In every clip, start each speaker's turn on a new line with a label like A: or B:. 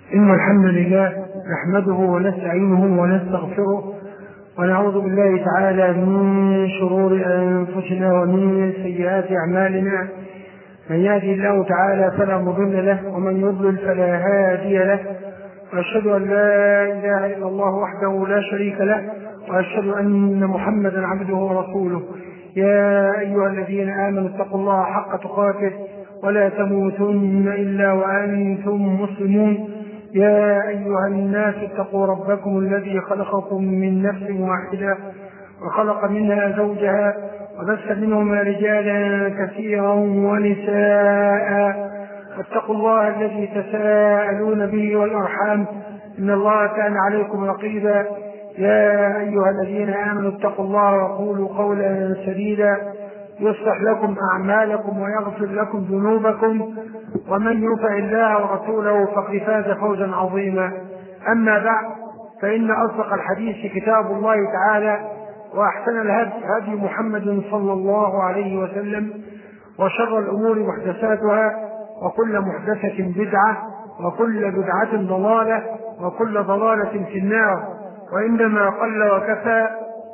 A: إن الحمد لله نحمده ونستعينه ونستغفره ونعوذ بالله تعالى من شرور أنفسنا ومن سيئات أعمالنا. من يهده الله تعالى فلا مضل له ومن يضلل فلا هادي له، وأشهد أن لا إله إلا الله وحده لا شريك له، وأشهد أن محمدا عبده ورسوله. يا أيها الذين آمنوا اتقوا الله حق تقاته ولا تموتن إلا وأنتم مسلمون. يا أيها الناس اتقوا ربكم الذي خلقكم من نفس واحدة وخلق منها زوجها وبث منهما رجالا كثيرا ونساء، واتقوا الله الذي تساءلون به والأرحام إن الله كان عليكم رقيبا. يا أيها الذين آمنوا اتقوا الله وقولوا قولا سديدا يصلح لكم أعمالكم ويغفر لكم ذنوبكم، ومن يطع الله ورسوله فقد فاز فوزا عظيما. أما بعد، فإن أصدق الحديث كتاب الله تعالى، وأحسن الهدي محمد صلى الله عليه وسلم، وشر الأمور محدثاتها، وكل محدثة بدعة، وكل بدعة ضلالة، وكل ضلالة في النار. وإنما قل وكفى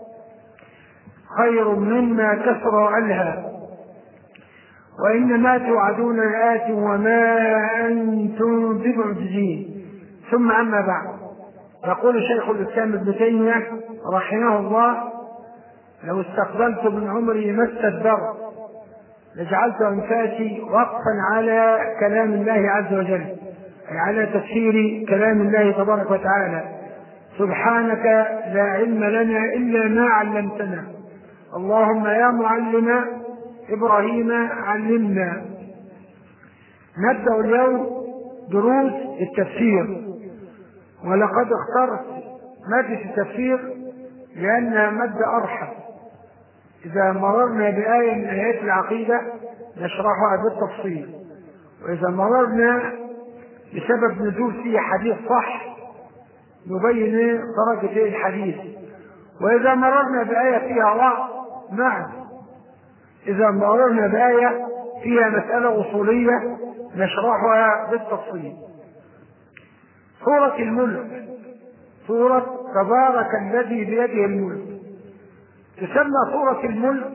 A: خير مما كثر وألهى، وإنما توعدون لآت وما أنتم بمعجزين. ثم أما بعد، يقول شيخ الإسلام ابن تيمية رحمه الله: لو استقبلت من عمري ما استدبر لجعلت أنفاسي وقفا على كلام الله عز وجل، أي على تفسير كلام الله تبارك وتعالى. سبحانك لا علم لنا إلا ما علمتنا، اللهم يا معلم إبراهيم علمنا. نبدأ اليوم دروس التفسير، ولقد اخترت مادة التفسير لأنها مادة أرحب. إذا مررنا بآية من آيات العقيدة نشرحها بالتفصيل، وإذا مررنا بسبب نزول فيه حديث صح نبين درجة الحديث، وإذا مررنا بآية فيها وعظ نعم، إذا مررنا بآية فيها مسألة أصولية نشرحها بالتفصيل. سورة الملك، سورة تبارك الذي بيده الملك، تسمى سورة الملك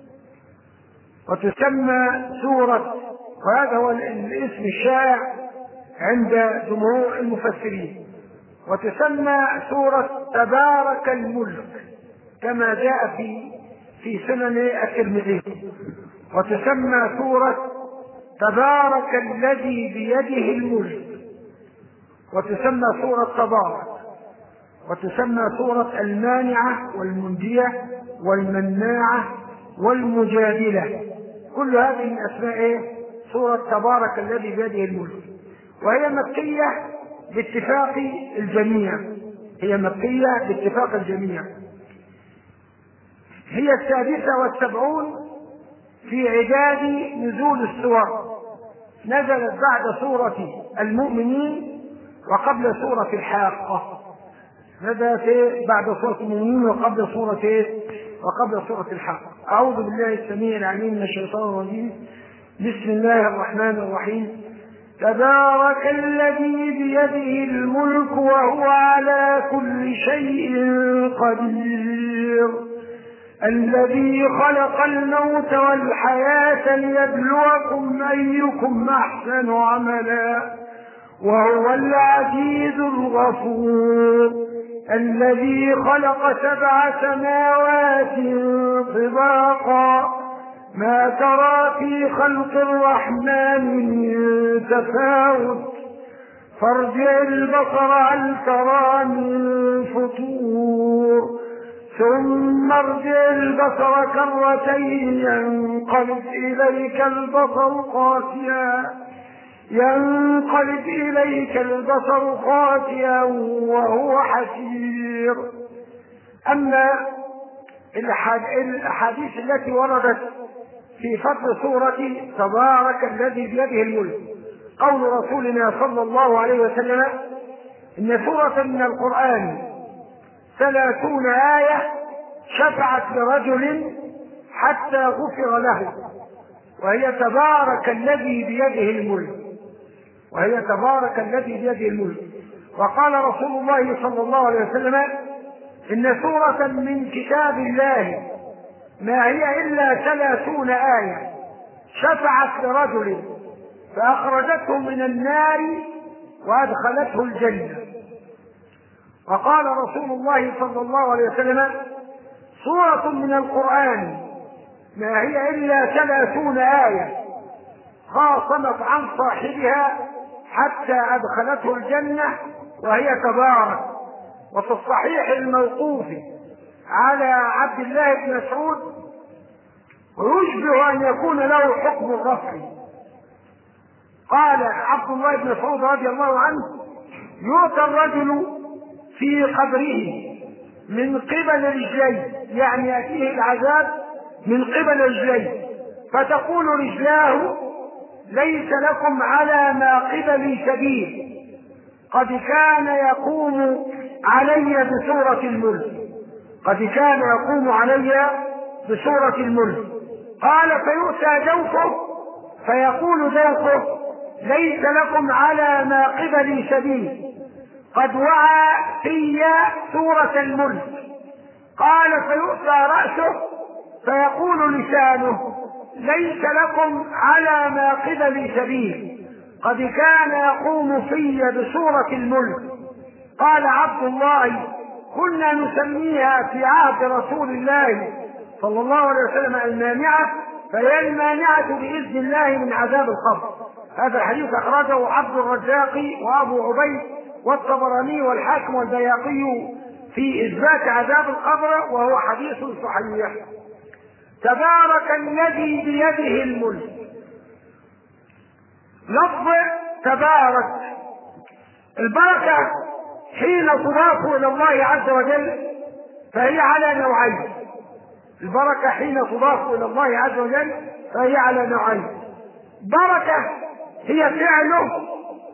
A: وتسمى سورة، وهذا هو الاسم الشائع عند جمهور المفسرين، وتسمى سورة تبارك الملك كما جاء في سنن الترمذي، وتسمى سورة تبارك الذي بيده الملك، وتسمى سورة تبارك، وتسمى سورة المانعة والمنجية والمناعة والمجادلة. كل هذه من أسماء سورة تبارك الذي بيده الملك، وهي مكية باتفاق الجميع، هي مكية باتفاق الجميع. هي 76 في عداد نزول السور، نزلت بعد سورة المؤمنين وقبل سورة الحاقة، نزلت بعد سورة المؤمنين وقبل سورة الحاقة. أعوذ بالله السميع العليم من الشيطان الرجيم. بسم الله الرحمن الرحيم. تبارك الذي بيده الملك وهو على كل شيء قدير، الذي خلق الموت والحياة ليبلوكم أيكم أحسن عملا وهو العزيز الغفور، الذي خلق 7 سماوات طباقا ما ترى في خلق الرحمن من تفاوت فارجع البصر هل ترى من فطور ثم ارجع البصر كرتين ينقلب إليك البصر خاسئا وهو حسير. أما الأحاديث التي وردت في فضل سورة تبارك الذي بيده الملك، قول رسولنا صلى الله عليه وسلم: إن سورة من القرآن 30 آية شفعت لرجل حتى غفر له، وهي تبارك الذي بيده الملك. وهي تبارك الذي بيده الملك. وقال رسول الله صلى الله عليه وسلم: إن سورة من كتاب الله ما هي إلا 30 آية شفعت لرجل فأخرجته من النار وأدخلته الجنة. وقال رسول الله صلى الله عليه وسلم: سورة من القرآن ما هي إلا 30 آية خاصمت عن صاحبها حتى أدخلته الجنة وهي تبارك. وفي الصحيح الموقوف على عبد الله بن مسعود: ويشبه أن يكون له حكم الرفع. قال عبد الله بن مسعود رضي الله عنه: يؤتى الرجل في قبره من قبل رجليه، يعني يأتيه العذاب من قبل رجليه، فتقول رجلاه: ليس لكم على ما قبلي سبيل، قد كان يقوم علي بسورة الملك، قد كان يقوم علي بسورة الملك. قال: فيؤتى جوفه فيقول جوفه: ليس لكم على ما قبلي سبيل، قد وعى في سورة الملك. قال: فيؤتى رأسه فيقول لسانه: ليس لكم على ما قبلي سبيل، قد كان يقوم في بسورة الملك. قال عبد الله: كنا نسميها في عهد رسول الله صلى الله عليه وسلم المانعة، فهي المانعة بإذن الله من عذاب القبر. هذا الحديث أخرجه عبد الرزاق وأبو عبيد والطبراني والحاكم والبياقي في إثبات عذاب القبر، وهو حديث صحيح. تبارك الذي بيده الملك. لفظ تبارك، البركة حين تضاف إلى الله عز وجل فهي على نوعين. البركة حين تضاف إلى الله عز وجل فهي على نوعين. بركة هي فعله،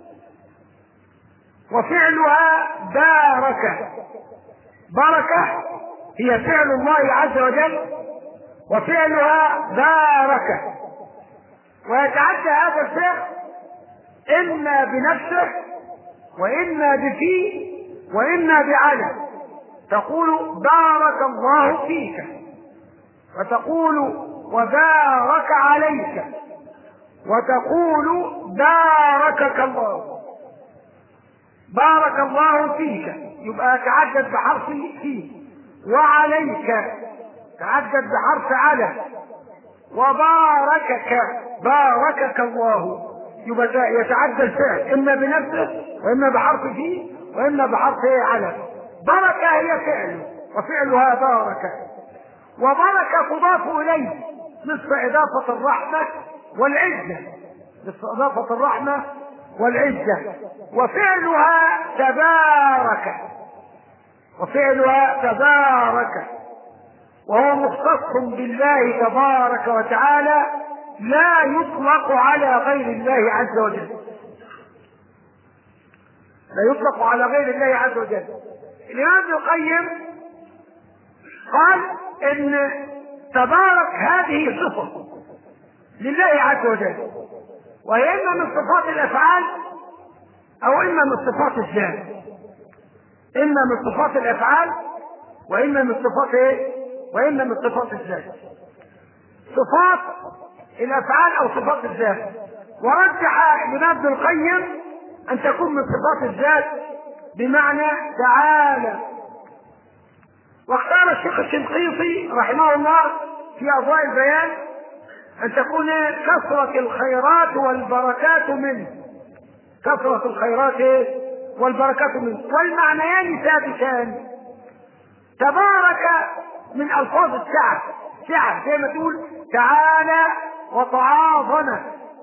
A: وفعلها باركة. بركة هي فعل الله عز وجل وفعلها باركة. ويتعدى هذا الفعل إما بنفسه وإما بفيه وإما بعلى. تقول: بارك الله فيك، وتقول: وبارك عليك، وتقول: باركك الله. بارك الله فيك يبقى تعدد بحرف فيه، وعليك تعدد بحرف على، وباركك باركك الله يبقى يتعدى الفعل إما بنفسه وإما بحرف فيه وإما بحرف على. بركة هي فعله وفعلها باركة. وبركة تضاف إليه مثل إضافة الرحمة والعزة، مثل إضافة الرحمة والعزة. وفعلها تبارك، وفعلها تبارك، وهو مختص بالله تبارك وتعالى، لا يطلق على غير الله عز وجل، لا يطلق على غير الله عز وجل. الإمام ابن القيم قال إن تبارك هذه صفة لله عز وجل، وهي إما من صفات الأفعال أو إما من صفات الذات، إما من صفات الأفعال وإما من صفات إيه؟ وإما من صفات الذات. صفات الأفعال أو صفات الذات. ورجح الإمام ابن القيم أن تكون من صفات الذات بمعنى تعالى. واختار الشيخ الشنقيطي رحمه الله في أضواء البيان أن تكون كثرة الخيرات والبركات منه، كثرة الخيرات والبركات منه، والمعنيان ثابتان. تبارك من ألفاظ السعة، سعة زي ما تقول تعالى وتعاظم،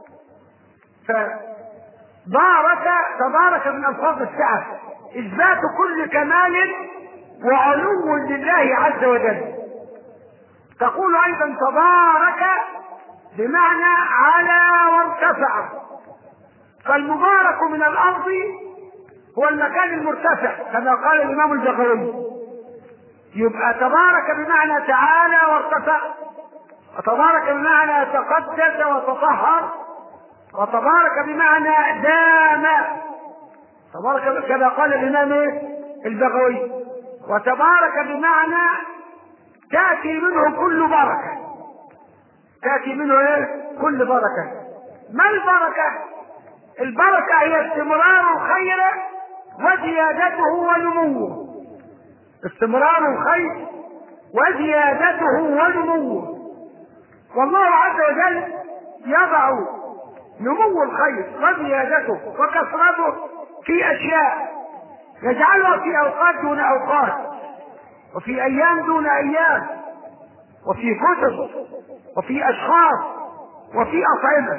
A: فبارك تبارك من ألفاظ السعة، إثبات كل كمال وعلو لله عز وجل. تقول أيضا تبارك بمعنى على وارتفع، فالمبارك من الأرض هو المكان المرتفع كما قال الإمام الجزري. يبقى تبارك بمعنى تعالى وارتفع، وتبارك بمعنى تقدس وتطهر، وتبارك بمعنى دام، تبارك كما قال الإمام البغوي. وتبارك بمعنى تأتي منه كل بركة، تأتي منه كل بركة. ما البركة؟ البركة هي استمرار الخير وزيادته ونموه، استمرار الخير وزيادته ونموه. والله عز وجل يضع نمو الخير وزيادته وكثرته في أشياء، يجعلها في أوقات دون أوقات، وفي أيام دون أيام، وفي كتب، وفي أشخاص، وفي أطعمة.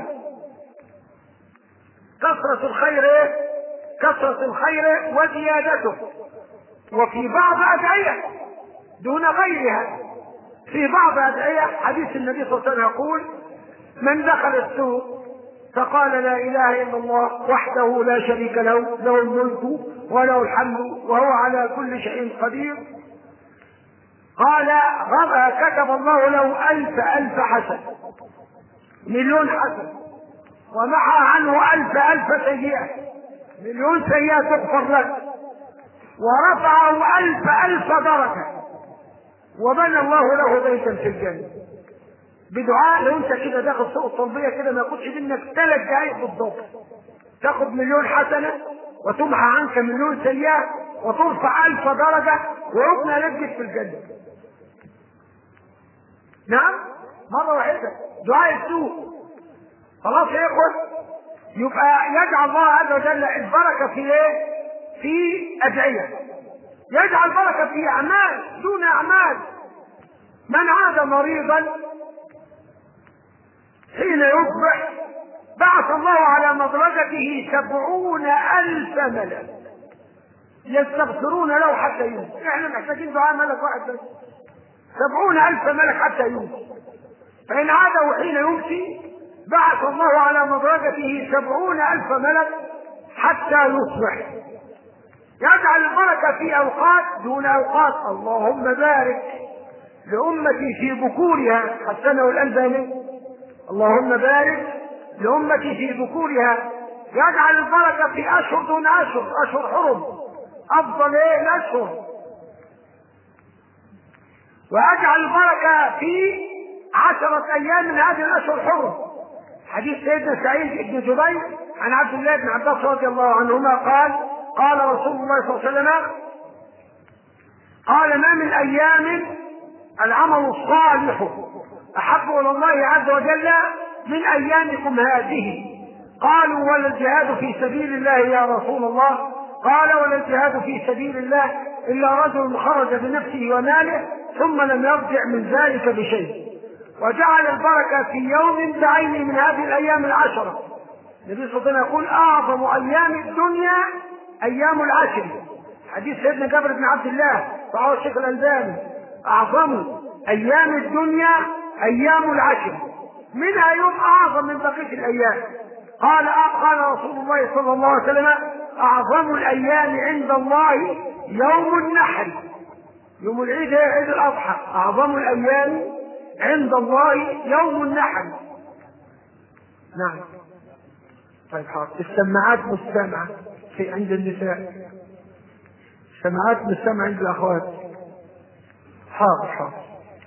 A: كثرة الخير، كثرة الخير وزيادته. وفي بعض أدعية دون غيرها. في بعض أدعية حديث النبي صلى الله عليه وسلم يقول: من دخل السوق فقال لا إله إلا الله وحده لا شريك له، له الملك وله الحمد وهو على كل شيء قدير، قال كتب الله له ألف حسن، مليون حسن، ومحى عنه ألف سيئة، مليون سيئة تغفر لك، ورفعه ألف درجة، وبنى الله له بيتا في الجنة. بدعاء. لو انت كده داخل سوق الطلبية كده ما ياخدش منك 3 دقايق بالضبط، تاخد مليون حسنة وتمحى عنك مليون سيئة وترفع 1000 درجة ويبنى لك في الجنة. نعم، مرة واحدة دعاء السوق. خلاص يا اخوة، يبقى يجعل الله عز وجل البركة في ايه؟ في أدعية، يجعل بركة في أعمال دون أعمال. من عاد مريضا حين يصبح بعث الله على مدرجته 70,000 ملك يستغفرون له حتى يمسي. احنا محتاجين دعاء ملك واحد بس، 70,000 ملك حتى يمسي. فإن عاد حين يمسي بعث الله على مدرجته 70,000 ملك حتى يصبح. يجعل البركة في أوقات دون أوقات. اللهم بارك لأمتي في بكورها، حسنه الألباني، اللهم بارك لأمتي في بكورها. يجعل البركة في أشهر دون أشهر، أشهر حرم أفضل الأشهر. ويجعل البركة في 10 أيام من هذه الأشهر حرم. حديث سيدنا سعيد بن جبير عن عبد الله بن عباس رضي الله عنهما قال: قال رسول الله صلى الله عليه وسلم: قال ما من أيام العمل الصالح أحب إلى الله عز وجل من أيامكم هذه. قالوا: ولا الجهاد في سبيل الله يا رسول الله؟ قال: ولا الجهاد في سبيل الله إلا رجل خرج بنفسه وماله ثم لم يرجع من ذلك بشيء. وجعل البركة في يوم بعينه من هذه الأيام 10. النبي صلى الله عليه وسلم يقول: أعظم أيام الدنيا أيام العشر. حديث سيدنا جابر بن عبد الله رواه الشيخ الألباني: أعظم أيام الدنيا أيام العشر، منها يوم أعظم من بقية الأيام. قال رسول الله صلى الله عليه وسلم: أعظم الأيام عند الله يوم النحر، يوم العيد، عيد الأضحى. أعظم الأيام عند الله يوم النحر. نعم. طيب حاضر. السماعات مستمعة عند النساء، السماعات مستمعة عند الأخوات. حاضر.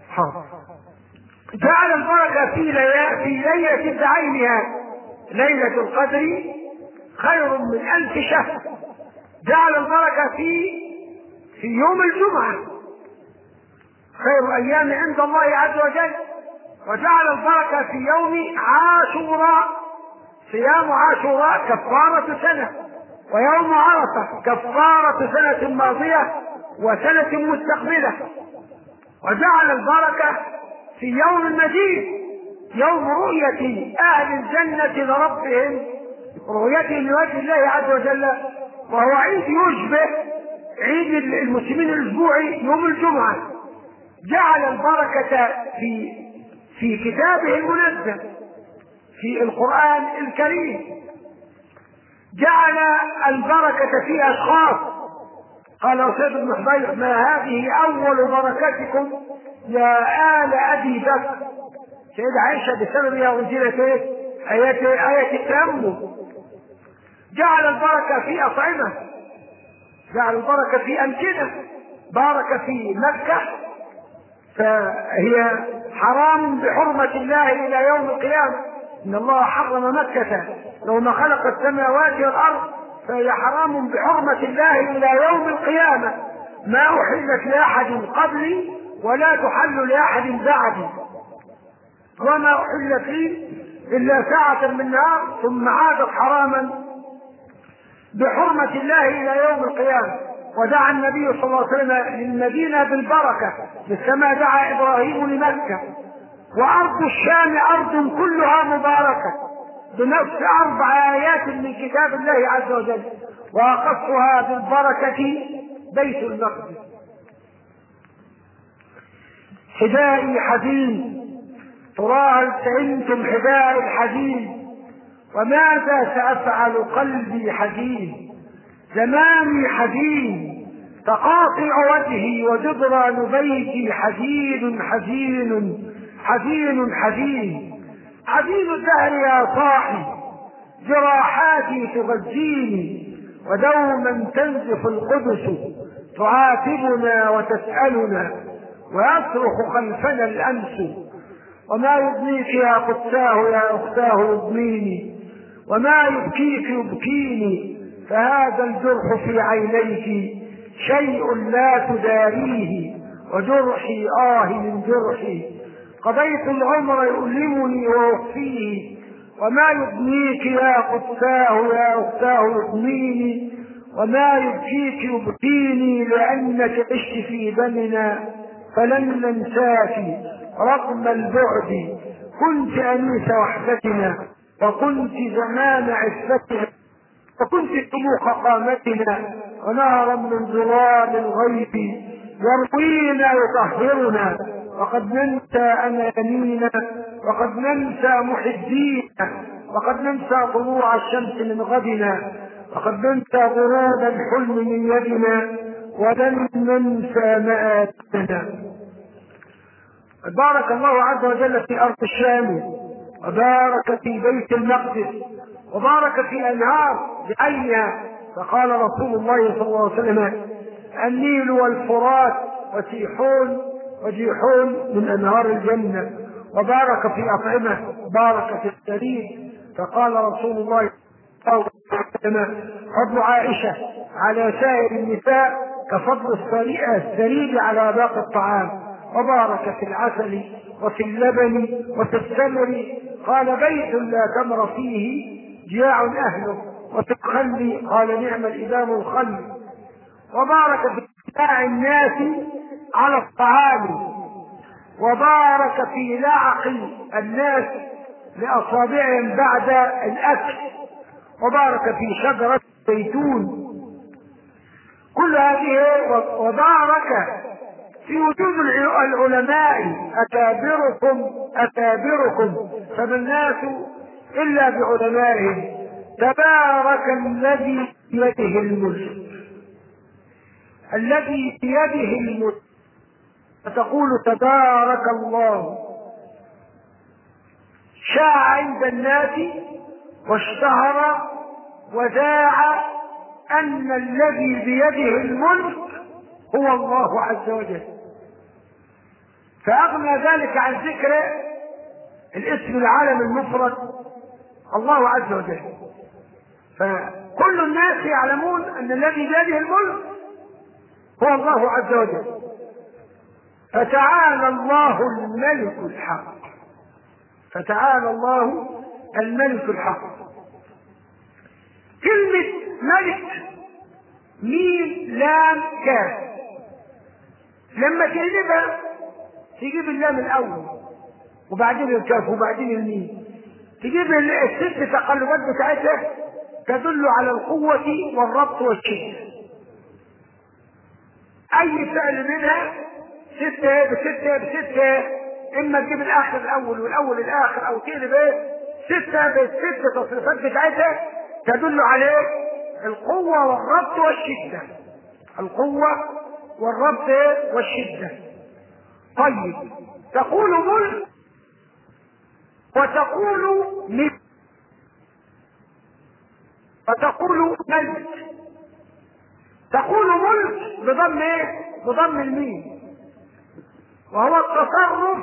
A: جعل البركة في ليلة بعينها، ليلة القدر خير من 1000 شهر. جعل البركة في يوم الجمعة، خير أيام عند الله عز وجل. وجعل البركة في يوم عاشوراء، صيام عاشوراء كفارة سنة، ويوم عرفة كفارة سنة ماضية وسنة مستقبلة. وجعل البركة في يوم المجيد، يوم رؤية أهل الجنة لربهم، رؤيتهم لوجه الله عز وجل، وهو عيد يشبه عيد المسلمين الأسبوعي يوم الجمعة. جعل البركة في كتابه المنزل، في القرآن الكريم. جعل البركة في أشخاص. قال سيد بن حضير: ما هذه أول بركتكم يا آل أبي بكر. سيدة عائشة بسببها أنزلت آية التيمم. جعل البركة في أطعمة، جعل البركة في أمكنة، بارك في مكة، فهي حرام بحرمة الله إلى يوم القيامة. إن الله حرم مكة يوم خلق السماوات والأرض، فهي حرام بحرمة الله إلى يوم القيامة. ما أحلت لأحد قبلي ولا تحل لأحد بعدي، وما أحلت لي إلا ساعة من نهار ثم عادت حراما بحرمة الله إلى يوم القيامة. ودعا النبي صلى الله عليه وسلم للمدينة بالبركة مثلما دعا إبراهيم لمكة. وأرض الشام أرض كلها مباركة بنفس 4 آيات من كتاب الله عز وجل، وأخصها بالبركة بيت المقدس. حذائي حزين، ترى هل فهمتم حذاء الحزين؟ وماذا سأفعل قلبي حزين، زماني حزين، تقاطع وجهي وجدران بيتي حزين حزين حزين حزين. حزين الدهر يا صاحي، جراحاتي تغذيني، ودوما تنزف القدس تعاتبنا وتسألنا، ويصرخ خلفنا الأمس. وما يبنيك يا قدساه يا أختاه يبنيني، وما يبكيك يبكيني، فهذا الجرح في عينيك شيء لا تداريه، وجرحي من جرحي. قضيت العمر يؤلمني ويخفيه، وما يبنيك يا قدساه يا أختاه يبنيني، وما يبكيك يبكيني، لأنك عشت في دمنا فلن ننساك رغم البعد. كنت أنيس وحدتنا، وكنت زمان عفتنا، وكنت طموح قامتنا، ونهرا من ظلال الغيب يروينا يطهرنا. وقد ننسى أمانينا، وقد ننسى محبينا، وقد ننسى طلوع الشمس من غدنا، وقد ننسى غروب الحلم من يدنا، ولن ننسى مآتنا. بارك الله عز وجل في أرض الشام، وبارك في بيت المقدس، وبارك في أنهار بعينها. فقال رسول الله صلى الله عليه وسلم: النيل والفرات وسيحون وجيحون من أنهار الجنة. وبارك في أطعمة، بارك في السرير. فقال رسول الله صلى الله عليه وسلم: فضل عائشة على سائر النساء كفضل السرير على باقي الطعام. وبارك في العسل وفي اللبن وفي التمر. قال: بيت لا تمر فيه جياع أهله. وفي الخل قال: نعم الإمام الخل. وبارك في اتباع الناس على الطعام. وبارك في لعق الناس لأصابعهم بعد الأكل. وبارك في شجرة الزيتون. كل هذه. وبارك في وجود العلماء أكابركم، فما الناس إلا بعلمائهم. تبارك الذي بيده الملك، الذي بيده الملك، فتقول تبارك الله. شاع عند الناس واشتهر وذاع أن الذي بيده الملك هو الله عز وجل، فأغنى ذلك عن ذكر الاسم العالم المفرد الله عز وجل. فكل الناس يعلمون أن الذي بيده الملك هو الله عز وجل. فتعالى الله الملك الحق، فتعالى الله الملك الحق. كلمة ملك ميم لام كاف، لما تقلبها تجيب اللام الأول وبعدين الكاف وبعدين الميم، تجيب الست تقلبات بتاعتها تدل على القوة والربط والشدة. أي فعل منها ستة بستة بستة، إما تجيب الآخر الأول والأول الآخر، أو تقلب ستة بالست تصريفات بتاعتها تدل على القوة والربط والشدة، القوة والربط والشدة. طيب، تقول ملك وتقول مثل، فتقول ملك. تقول ملك بضم ايه؟ بضم الميم، وهو التصرف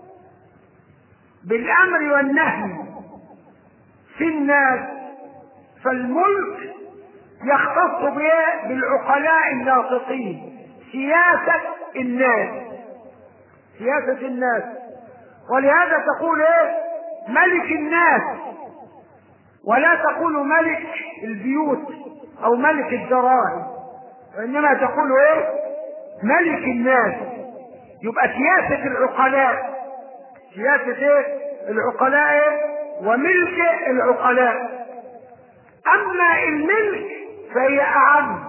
A: بالامر والنهي في الناس. فالملك يختص بايه؟ بالعقلاء الناطقين، سياسة الناس، سياسة الناس. ولهذا تقول ايه؟ ملك الناس، ولا تقول ملك البيوت او ملك الدراهم، وانما تقول ايه؟ ملك الناس. يبقى سياسة العقلاء، سياسة ايه؟ العقلاء إيه؟ وملك العقلاء. اما الملك فهي اعم،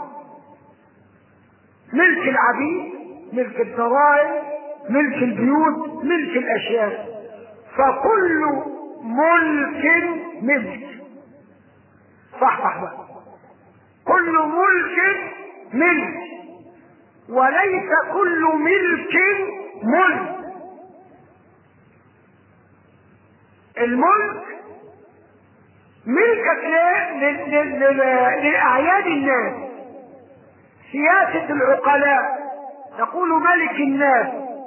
A: ملك العبيد، ملك الدراهم، ملك البيوت، ملك الاشياء. فكل ملك ملك. صح بقى، كل ملك ملك، وليس كل ملك ملك. الملك ملكك لأعيان الناس، سياسة العقلاء. تقول ملك الناس.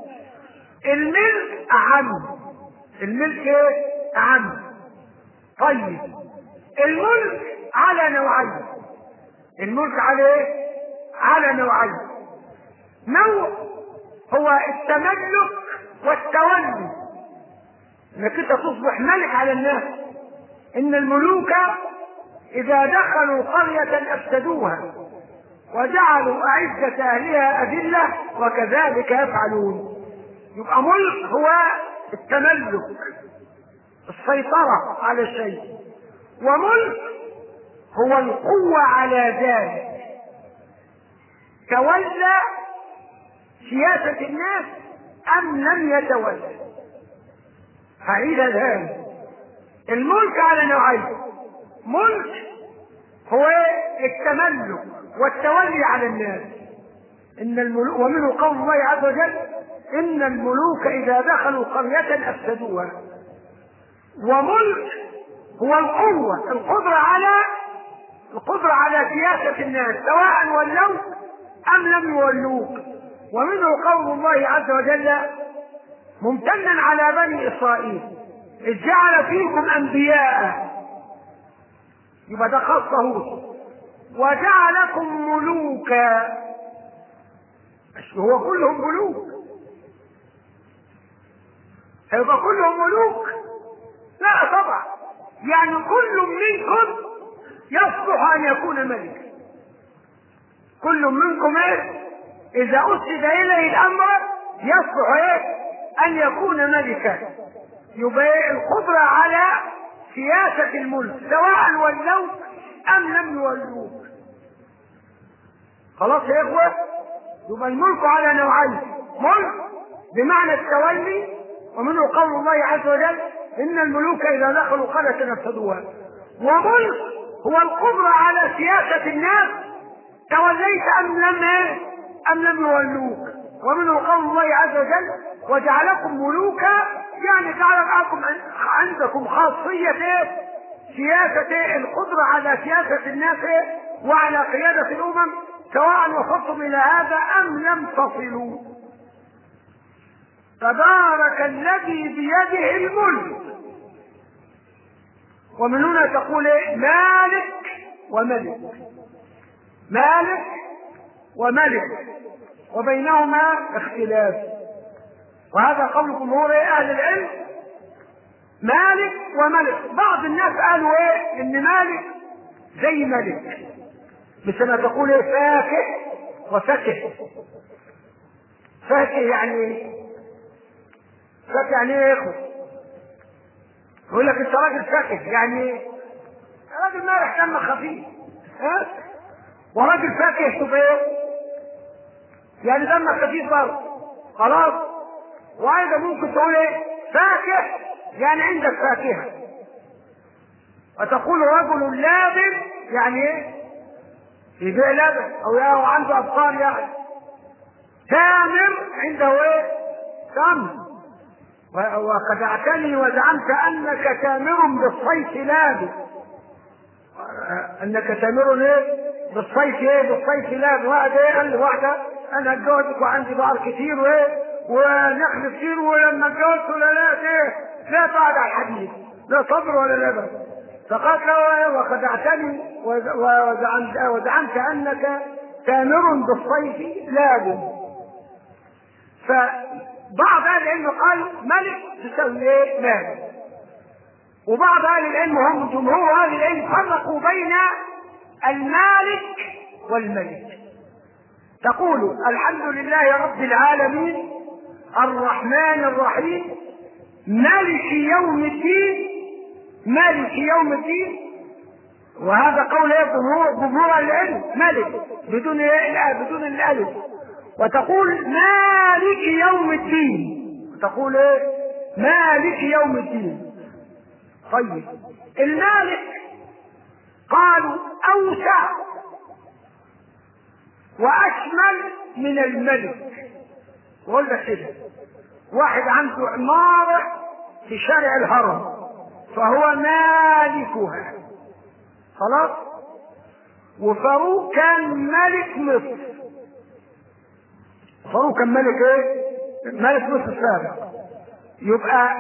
A: الملك أعم، الملك أعم. طيب الملك على نوعين، الملك على نوعين. نوع هو التملك والتولي، انك انت تصبح ملك على الناس. ان الملوك اذا دخلوا قرية افسدوها وجعلوا اعزة اهلها اذلة وكذلك يفعلون. يبقى ملك هو التملك، السيطرة على الشيء. وملك هو القوة على ذلك، تولى سياسة الناس ام لم يتولى. هعيد ذلك، الملك على نوعين. ملك هو التملك والتولي على الناس. ان الملوك، ومنه قول الله عز وجل: ان الملوك اذا دخلوا قرية افسدوها. وملك هو القوة، القدرة على سياسة الناس سواء ولوك ام لم يولوك. ومنه قول الله عز وجل ممتنا على بني اسرائيل: اذ جعل فيكم انبياء، يبقى ده خاصه، وجعلكم ملوكا. هو كلهم ملوك؟ هيبقى كلهم ملوك؟ لا طبعا. يعني كل منكم يصلح ان يكون ملكا. كل منكم اذا اسد اليه الامر يصلح ان يكون ملكا. يبقى القدرة على سياسة الملك سواء ولوك ام لم يولوك. خلاص يا اخوة؟ يبقى الملك على نوعين: ملك بمعنى التولي، ومنه قول الله عز وجل: ان الملوك اذا دخلوا قرية افسدوها. وملك هو القدرة على سياسة الناس توليت ام لم يولوك. ومنه قول الله عز وجل: وجعلكم ملوكا، يعني جعل عندكم خاصية سياسة، القدرة على سياسة الناس وعلى قيادة الامم، سواء وصلتم الى هذا ام لم تصلوا. تبارك الذي بيده الملك. ومن هنا تقول مالك وملك، مالك وملك، وبينهما اختلاف. وهذا قول جمهور اهل العلم: مالك وملك. بعض الناس قالوا ان مالك زي ملك، مثل ما تقول فاكه وفكه. فاكه يعني فاكه يعني ايه يا اخوة؟ يقول لك انت راجل فاكه، يعني راجل مالح دمه خفيف. وراجل فاكه تبقى ايه؟ يعني دمه خفيف برضه. خلاص. وايضا ممكن تقول فاكه يعني عندك فاكهه. وتقول رجل لابن يعني يبيع لبن او عنده ابقار. يعني تامر عنده تمر. وخدعتني وزعمت انك تامر بالصيف لابن. انك تامر ايه بالصيف، ايه بالصيف لا واحد ايه قال لي واحده انا اتجوزك وعندي بقر كتير وايه ونخل كتير، ولما اتجوزت ولا لا ايه لا تقعد على الحديد لا صبر ولا لبن. فقالت له وخدعتني وزعمت انك تامر بالصيف لازم. فبعض اهل العلم قال ملك تسوي ايه مالك، وبعض اهل العلم هم جمهور اهل العلم فرقوا بين المالك والملك. تقول الحمد لله رب العالمين الرحمن الرحيم مالك يوم الدين، مالك يوم الدين، وهذا قول جمهور العلم ملك بدون بدون الالف، وتقول مالك يوم الدين، وتقول ايه مالك يوم الدين. طيب المالك قالوا اوسع واشمل من الملك. وقول لك كده واحد عنده عمارة في شارع الهرم فهو مالكها خلاص، وفاروق كان ملك مصر، فاروق كان ملك ايه ملك مصر السابق. يبقى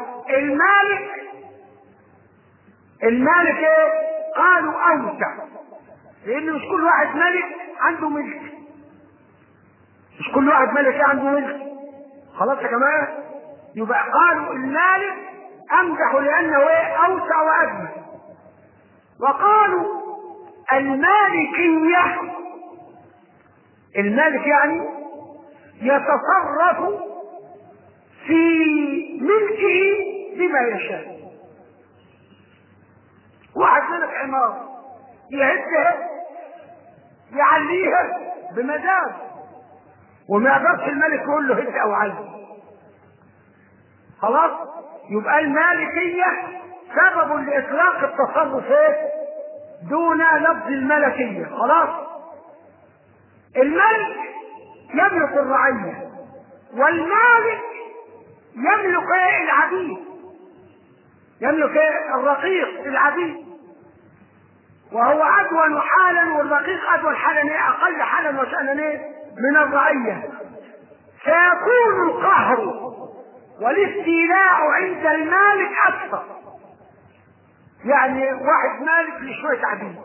A: المالك ايه قالوا اوسع، لان مش كل واحد ملك عنده ملك، مش كل واحد ملك عنده ملك خلاص يا جماعه. يبقى قالوا المالك امدح لانه ايه اوسع واجمل. وقالوا المالكيه، المالك يعني يتصرف في ملكه بما يشاء. واحد ملك عمارة يهدها يعليها بمزاج، وما يقدرش الملك يقول له هد او علي خلاص. يبقى المالكية سبب لإطلاق التصرف دون لفظ الملكية خلاص. الملك يملك الرعية، والمالك يملك العبيد، يملك الرقيق العبيد، وهو أدون حالا، والرقيق أدون حالا أقل حالا وشأنا من الرعية. فيكون القهر والاستيلاء عند المالك أكثر. يعني واحد مالك لشوية عبيد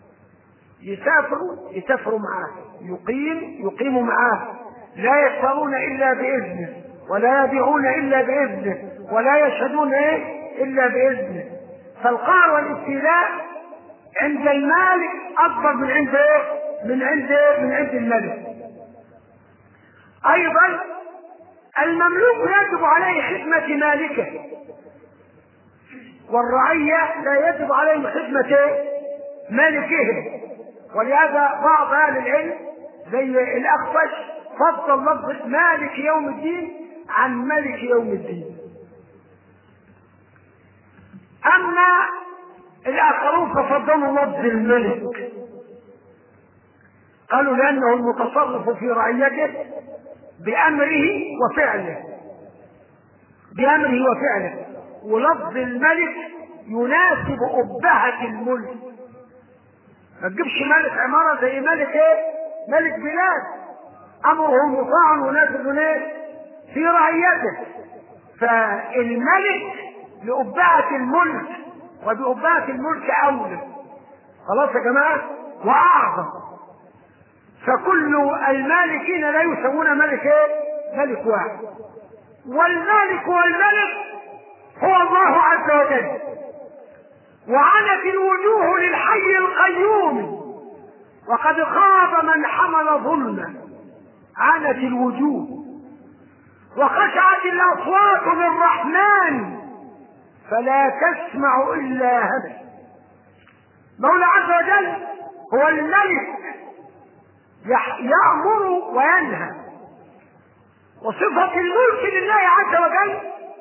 A: يسافروا معاه، يقيموا معاه، لا يشترون إلا بإذنه، ولا يبيعون إلا بإذنه، ولا يشهدون إلا بإذنه. فالقهر والاستيلاء عند المالك أكبر من عند الملك. أيضا المملوك يجب عليه خدمة مالكه، والرعية لا يجب عليهم خدمة مالكه. ولهذا بعض أهل العلم زي الأخفش فضل لفظ مالك يوم الدين عن ملك يوم الدين. أما الآخرون ففضلوا لفظ الملك، قالوا لأنه المتصرف في رعيته بأمره وفعله، بأمره وفعله. ولفظ الملك يناسب أبهة الملك، ما تجيبش ملك عمارة زي ملك ملك بلاد أمره مطاع ونازل في رعيته. فالملك لأبهة الملك، وبأبهة الملك أولى خلاص يا جماعة وأعظم. فكل المالكين لا يسمون ملك ملك واحد. والمالك والملك هو الله عز وجل. وعنت الوجوه للحي القيوم وقد خاب من حمل ظلما. عنت الوجوه وخشعت الأصوات للرحمن فلا تسمع إلا همس. مولى عز وجل هو الملك يأمر وينهى، وصفة الملك لله عز وجل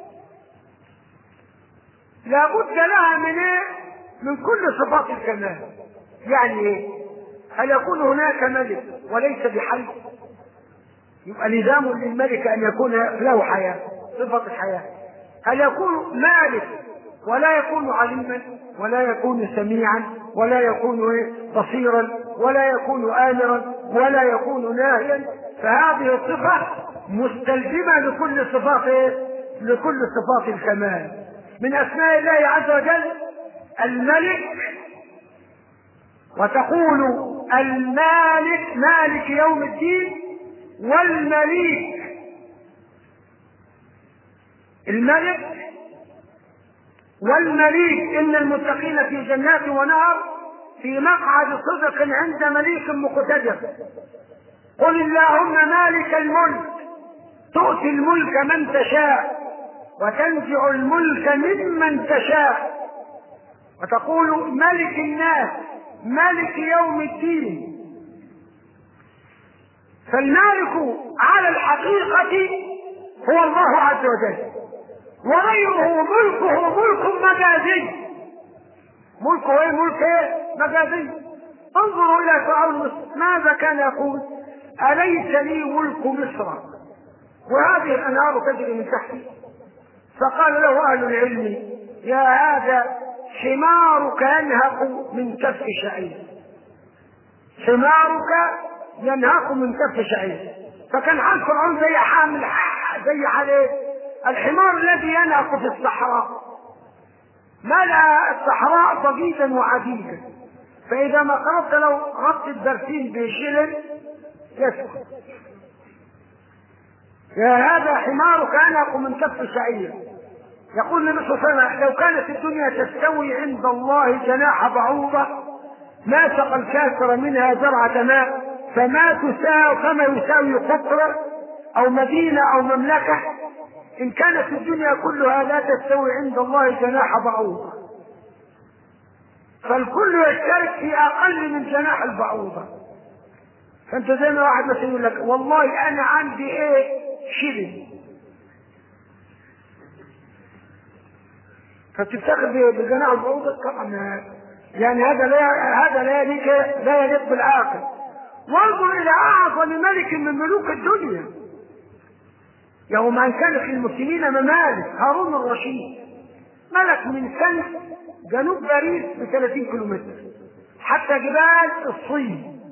A: لا بد لها من كل صفات الكمال. يعني هل يكون هناك ملك وليس بحي؟ يبقى لزام للملك أن يكون له حياة، صفة الحياة. هل يكون مالك ولا يكون عليما ولا يكون سميعا ولا يكون بصيرا ولا يكون آمرا ولا يكون ناهيا. فهذه الصفة مستلزمة لكل صفات الكمال. من أسماء الله عز وجل الملك، وتقول المالك مالك يوم الدين، والمليك الملك والمليك. إن المتقين في جنات ونهر في مقعد صدق عند مليك مقتدر. قل اللهم مالك الملك تؤتي الملك من تشاء وتنزع الملك ممن تشاء. وتقول ملك الناس ملك يوم الدين. فالمالك على الحقيقة هو الله عز وجل، وغيره ملكه ملك مجازي. ملكه ملك مجازي. انظروا الى فرعون مصر ماذا كان يقول؟ أليس لي ملك مصر وهذه الأنهار تجري من تحتي؟ فقال له أهل العلم يا هذا حمارك ينهق من كف شعير. حمارك ينهق من كف شعير. فكان حال فرعون زي حامل زي عليه الحمار الذي ينهق في الصحراء. ملأ الصحراء ضجيجا وعديدا، فإذا ما قربت لو ربط الدرسين بشلل يسكت. يا هذا حمارك ينهق من كف شعير. يقول النبي صلى الله عليه وسلم لو كانت الدنيا تستوي عند الله جناح بعوضة ما سقى الكافر منها زرعة ماء فما يساوي قطرة أو مدينة أو مملكة. إن كانت الدنيا كلها لا تستوي عند الله جناح بعوضة، فالكل يشترك في أقل من جناح البعوضة. فأنت زي ما واحد مثلا يقول لك والله أنا عندي شلل، فتفتخر بجناح البعوضة. طبعا يعني هذا لا يليق بالعاقل. وانظر إلى أعظم ملك من ملوك الدنيا يوم أن كان في المسلمين ممالك، هارون الرشيد ملك من سنة جنوب باريس ب30 كيلومتر حتى جبال الصين،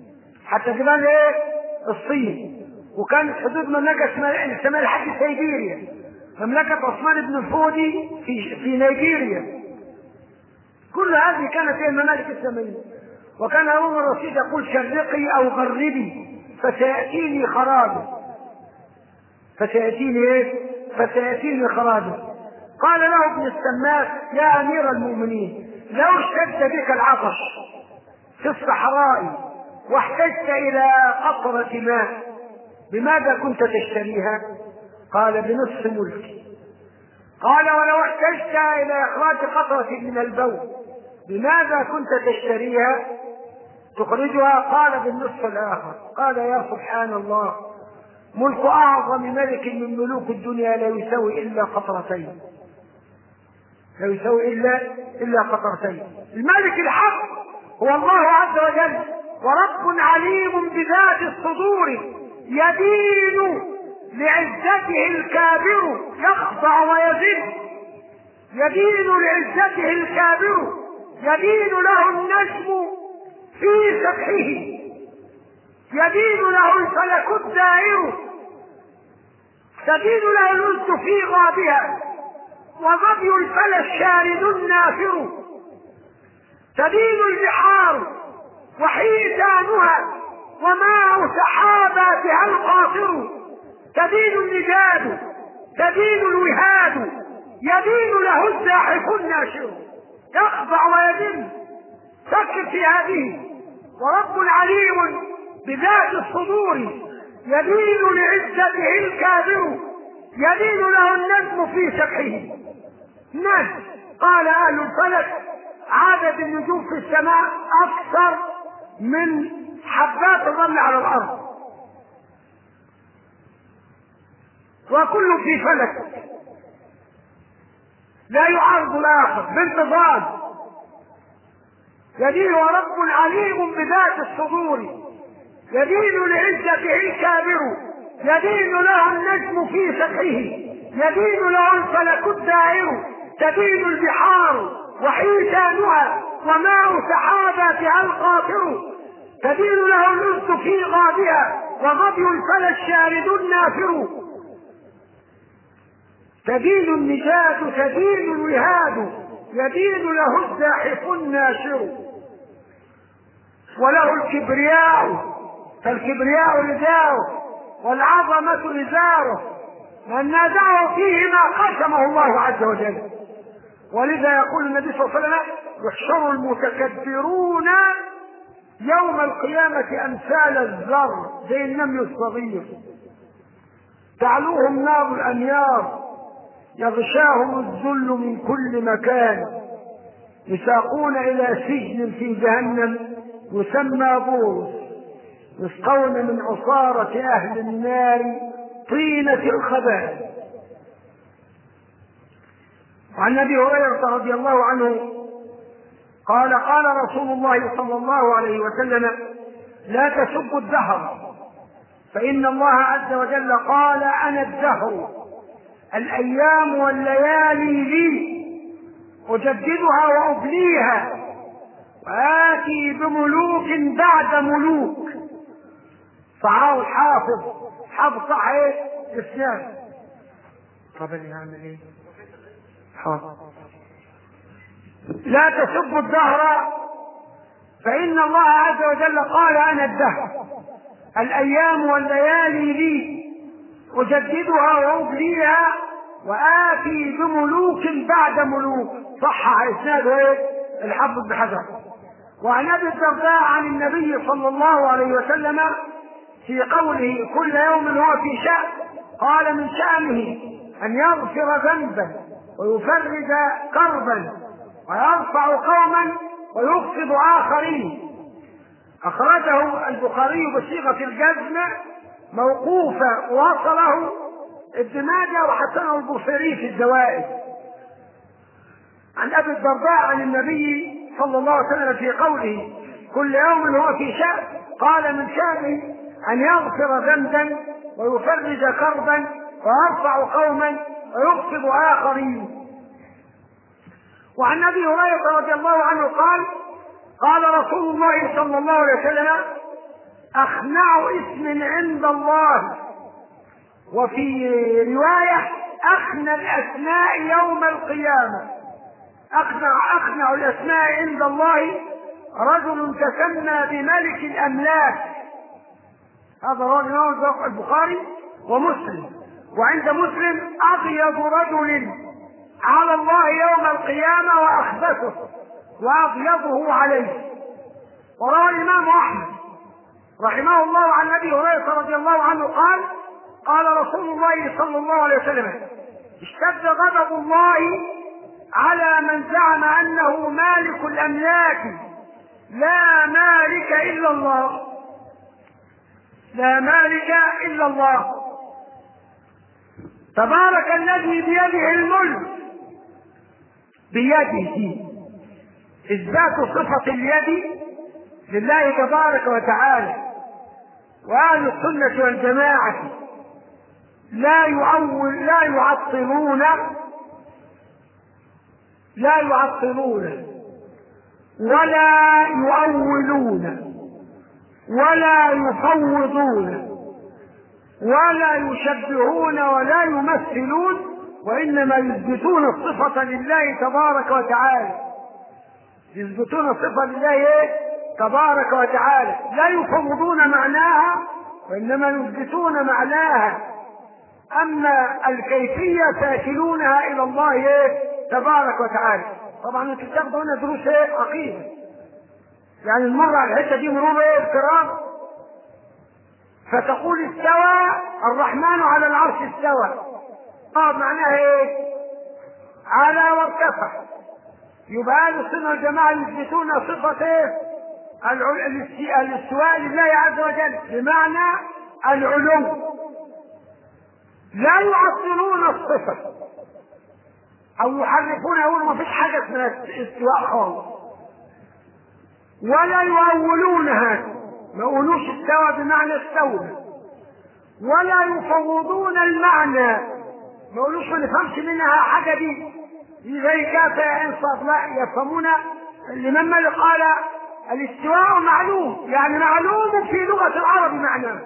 A: الصين. وكانت حدود مملكة اسمها لحد سيبيريا، مملكة عثمان بن الفودي في نيجيريا. كل هذه كانت هي الممالك الإسلامية. وكان هارون الرشيد يقول شرقي أو غربي فسيأتيني خراجه. قال له ابن السماك يا أمير المؤمنين لو اشتد بك العطش في الصحراء واحتجت إلى قطرة ماء بماذا كنت تشتريها؟ قال بنصف ملكي. قال ولو احتجت إلى إخراج قطرة من البول بماذا كنت تشتريها تخرجها؟ قال بالنصف الآخر. قال يا سبحان الله ملك أعظم ملك من ملوك الدنيا لا يساوي إلا قطرتين، الملك الحق هو الله عز وجل، ورب عليم بذات الصدور يدين لعزته الكابر يخضع ويذل. يدين له النجم في سبحه، يدين له الفلك الدائر، تدين له الأنس في غابها، وظبي الفلك الشارد النافر. تدين البحار وحيتانها وماء سحاباتها القاطر. تدين النجاد، تدين الوهاد، يدين له الزاحف الناشر. يخضع ويدين. فكر في هذه. ورب عليم بذات الصدور يدين لعزته الكابر، يدين له النجم في سبحه. نجم قال أهل الفلك عدد النجوم في السماء أكثر من حبات الرمل على الأرض، وكل في فلك لا يعارض الآخر بانتظام. يدين ورب عليم بذات الصدور يدين لعزته الكابر، يدين له النجم في سبحه، يدين له الفلك الدائر. تبيد البحار وحيتانها وماء سحاباتها القاطر، تبين له الأنس في غابها وظبي الفلا الشارد النافر، تبين النجاة تبين الوهاد يبين له الزاحف الناشر، وله الكبرياء فالكبرياء رداؤه والعظمة إزاره، من نازعه فيه ما قسمه الله عز وجل. ولذا يقول النبي صلى الله عليه وسلم يحشر المتكبرون يوم القيامة أمثال الذر زي النمل الصغير، تعلوهم نار الأنيار يغشاهم الذل من كل مكان، يساقون إلى سجن في جهنم يسمى بورس، يسقون من عصارة أهل النار طينة الخبائث. وعن أبي هريرة رضي الله عنه قال قال رسول الله صلى الله عليه وسلم لا تسبوا الدهر فإن الله عز وجل قال أنا الدهر الأيام والليالي لي أجددها وأبليها وآتي بملوك بعد ملوك. صحاه الحافظ حافظ صحيح الإسلام. طب اللي يعمل ايه؟ حاضر. لا تسبوا الدهر فإن الله عز وجل قال أنا الدهر الأيام والليالي لي أجددها وأبليها وآتي بملوك بعد ملوك. صح إسناده الحافظ بن حجر. وعن أبي الدرداء عن النبي صلى الله عليه وسلم في قوله كل يوم هو في شأن قال من شأنه أن يغفر ذنبا ويفرج كربا ويرفع قوما ويخفض آخرين. أخرجه البخاري بصيغة الجزم موقوفة ووصله ابن ماجه وحسنه البصيري في الزوائد. عن أبي الدرداء عن النبي صلى الله عليه وسلم في قوله كل يوم هو في شأن قال من شأنه أن يغفر ذنبا ويفرج كربا ويرفع قوما ويخفض آخرين. وعن أبي هريرة رضي الله عنه قال قال رسول الله صلى الله عليه وسلم أخنع اسم عند الله، وفي رواية أخنع الأسماء يوم القيامة. أخنع الأسماء عند الله رجل تسمى بملك الأملاك. هذا رواه البخاري ومسلم. وعند مسلم أبيض رجل على الله يوم القيامة وأخبثه وأبيضه عليه. وروى الإمام أحمد رحمه الله عن أبي هريرة رضي الله عنه قال قال رسول الله صلى الله عليه وسلم اشتد غضب الله على من زعم أنه مالك الأملاك لا مالك إلا الله، لا مالك إلا الله. تبارك الذي بيده الملك، بيده إثبات صفة اليد لله تبارك وتعالى. وأهل السنة والجماعة لا يعطلون ولا يؤولون ولا يفوضون ولا يشبهون ولا يمثلون، وإنما يثبتون الصفة لله تبارك وتعالى. يثبتون الصفة لله تبارك وتعالى، لا يفوضون معناها وإنما يثبتون معناها. أما الكيفية تأكلونها إلى الله تبارك وتعالى. طبعا انتم تاخذوا هنا دروس عقيدة، يعني المرة على الحتة دي مرور الكرام. فتقول استوى الرحمن على العرش استوى، معناها ايه؟ على وارتفع. يبقى اهل السنة والجماعة يثبتون صفة الاستواء لله عز وجل بمعنى العلو، لا يعطلون الصفة او يحرفون يقولوا ما فيش حاجة اسمها استواء خالص، ولا يؤولونها ما يقولوش استوى بمعنى استولى، ولا يفوضون المعنى ما يقولوش ما نفهمش منها حاجة دي، زي كافة عين صاد لا يفهمون. الإمام مالك قال الاستواء معلوم، يعني معلوم في لغة العرب معناه،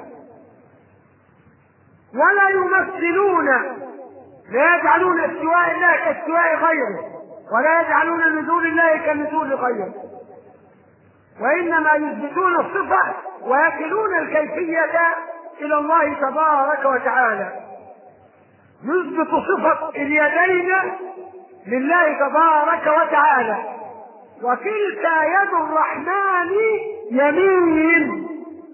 A: ولا يمثلون، لا يجعلون استواء الله كاستواء غيره، ولا يجعلون نزول الله كنزول غيره، وإنما يثبتون الصفة ويكلون الكيفية إلى الله تبارك وتعالى. يثبت صفة اليدين لله تبارك وتعالى، وكلتا يد الرحمن يمين.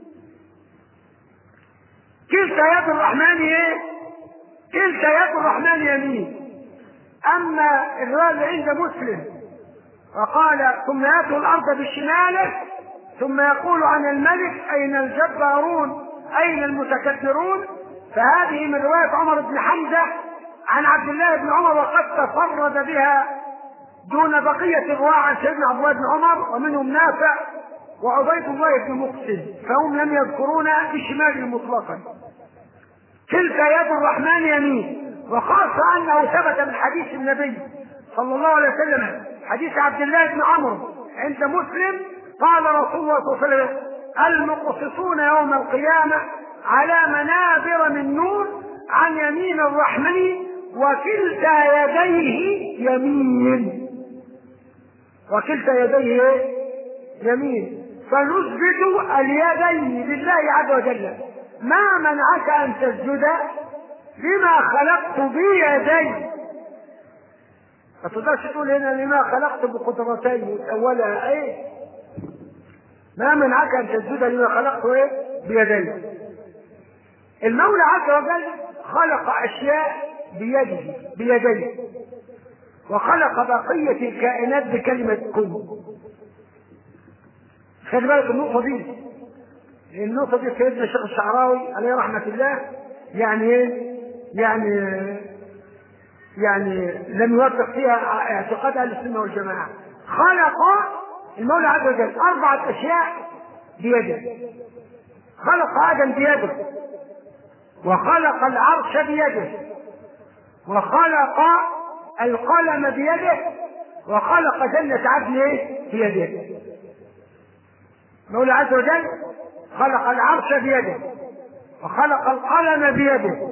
A: كلتا يد الرحمن ايه؟ كلتا يد الرحمن يمين. اما الرواية عند مسلم وقال ثم يأتوا الارض بشماله ثم يقول عن الملك اين الجبارون اين المتكبرون، فهذه من رواية عمر بن حمزة عن عبد الله بن عمر، وقد تفرد بها دون بقية الرواة عن سيدنا عبد الله بن عمر، ومنهم نافع وعبيد الله بن مقسم، فهم لم يذكرون بشمال مطلقا. كلتا يد الرحمن يمين، وخاصة أنه ثبت من حديث النبي صلى الله عليه وسلم، حديث عبد الله بن عمرو عند مسلم، قال رسول الله صلى الله عليه وسلم المقسطون يوم القيامة على منابر من نور عن يمين الرحمن وكلتا يديه يمين. وكلتا يديه يمين، فنثبت اليدين لله عز وجل. ما منعك ان تسجد لما خلقت بيدي؟ ما تقدرش تقول هنا لما خلقت بقدرتين وتأولها ايه؟ ما منعك ان تسجد لما خلقت ايه؟ بيدي. المولى عز وجل خلق اشياء بيديه وخلق بقية الكائنات بكلمة كن. خلي بالك النقطة دي، النقطة دي سيدنا الشيخ الشعراوي عليه رحمة الله يعني ايه؟ يعني لم يوفق فيها اعتقاد اهل السنة والجماعة. خلق المولى عز وجل 4 أشياء بيده. خلق آدم بيده، وخلق العرش بيده، وخلق القلم بيده، وخلق جنة عدن بيده. المولى عز وجل خلق العرش بيده، وخلق القلم بيده،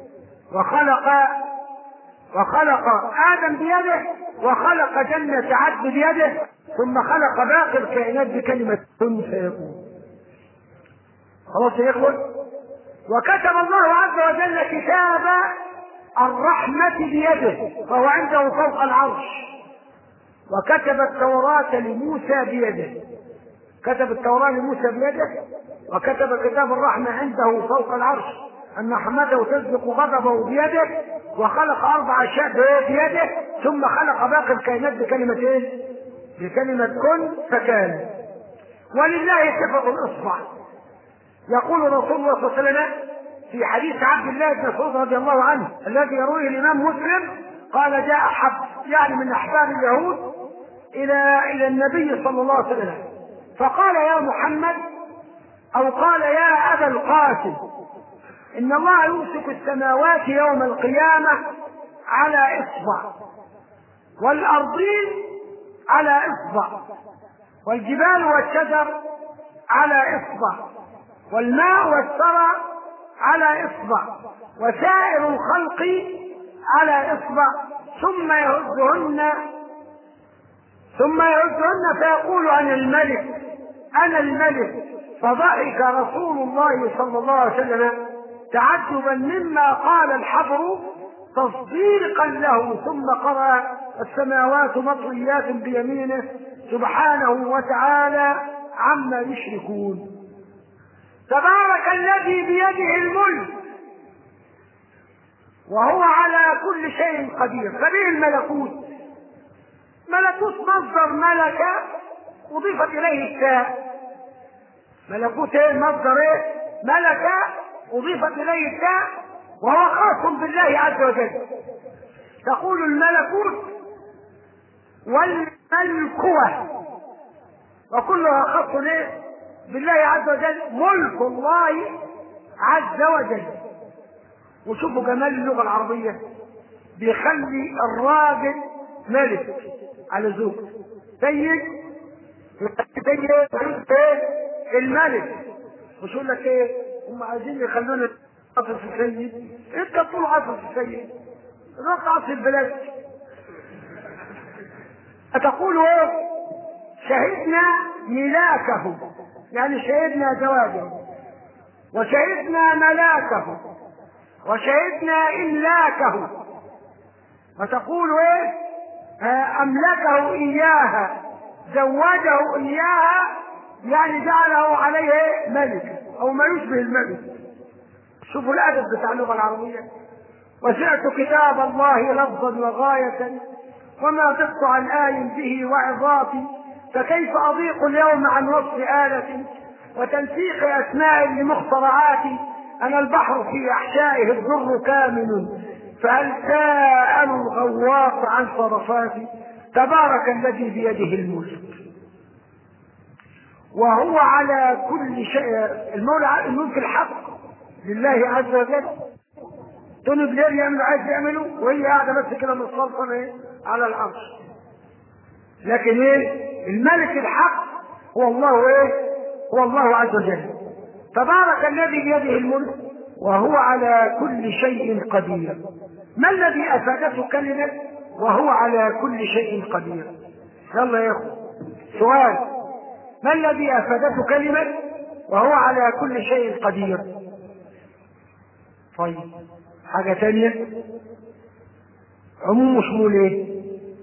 A: وخلق آدم بيده، وخلق جنة عدن بيده، ثم خلق باقي الكائنات بكلمة كن فيكون. خلاص يا إخوة. وكتب الله عز وجل كتاب الرحمة بيده فهو عنده فوق العرش، وكتب التوراة لموسى بيده. كتب التوراة لموسى بيده، وكتب كتاب الرحمة عنده فوق العرش أن رحمته تسبق غضبه بيده، وخلق 4 أشياء بيده، ثم خلق باقي الكائنات بكلمة ايه؟ بكلمة كن فكان. ولله صفة الإصبع. يقول رسول الله صلى الله عليه وسلم في حديث عبد الله بن مسعود رضي الله عنه الذي يرويه الإمام مسلم، قال جاء حب يعني من أحبار اليهود إلى النبي صلى الله عليه وسلم، فقال يا محمد، أو قال يا أبا القاسم، إن الله يمسك السماوات يوم القيامة على إصبع، والأرضين على إصبع، والجبال والشجر على إصبع، والماء والثرى على إصبع، وسائر الخلق على إصبع، ثم يهزهن فيقول عن الملك أنا الملك، فضحك رسول الله صلى الله عليه وسلم تعجبا مما قال الحبر تصديقا له، ثم قرأ السماوات مطويات بيمينه سبحانه وتعالى عما يشركون. تبارك الذي بيده الملك وهو على كل شيء قدير. فبه الملكوت. ملكوت مصدر ملك أضيفت إليه التاء. ملكوت ايه؟ مصدر ايه؟ ملك أضيفت إليه التاء، وهو خاص بالله عز وجل. تقول الملكوت والملكوة، وكلها خاص ايه؟ بالله عز وجل، ملك الله عز وجل. وشوفوا جمال اللغة العربية، بيخلي الراجل ملك على زوج سيد الملك. مش يقول لك ايه هم عايزين يخلونا عصر السيد، انت تقول عصر السيد روح عصر البلاد. أتقول ايه؟ شهدنا ملاكه، يعني شهدنا زواجه، وشهدنا ملاكه، وشهدنا إملاكه. وتقول ايه؟ أملكه إياها، زوجه إياها، يعني جعله عليه ملك أو ما يشبه الملك. شوفوا الأدب بتاع اللغة العربية. وسعت كتاب الله لفظا وغاية، وما ضقت عن آي به وعظاتي، فكيف أضيق اليوم عن وصف آلة وتنسيق أسماء لمخترعاتي. أنا البحر في أحشائه الضر كامل، فهل سأل الغواص عن صرفاتي. تبارك الذي بيده الملك وهو على كل شيء. الملك الحق لله عز وجل. توني بلير يعمل عايز يعمله وهي قاعده بس كده متسلطنه ايه على العرش. لكن ايه الملك الحق هو الله ايه؟ هو الله عز وجل. تبارك الذي بيده الملك وهو على كل شيء قدير. ما الذي افادته كلمه وهو على كل شيء قدير؟ يلا يا اخو سؤال، ما الذي افادته كلمه وهو على كل شيء قدير؟ طيب حاجة تانية، عموم شمول ايه؟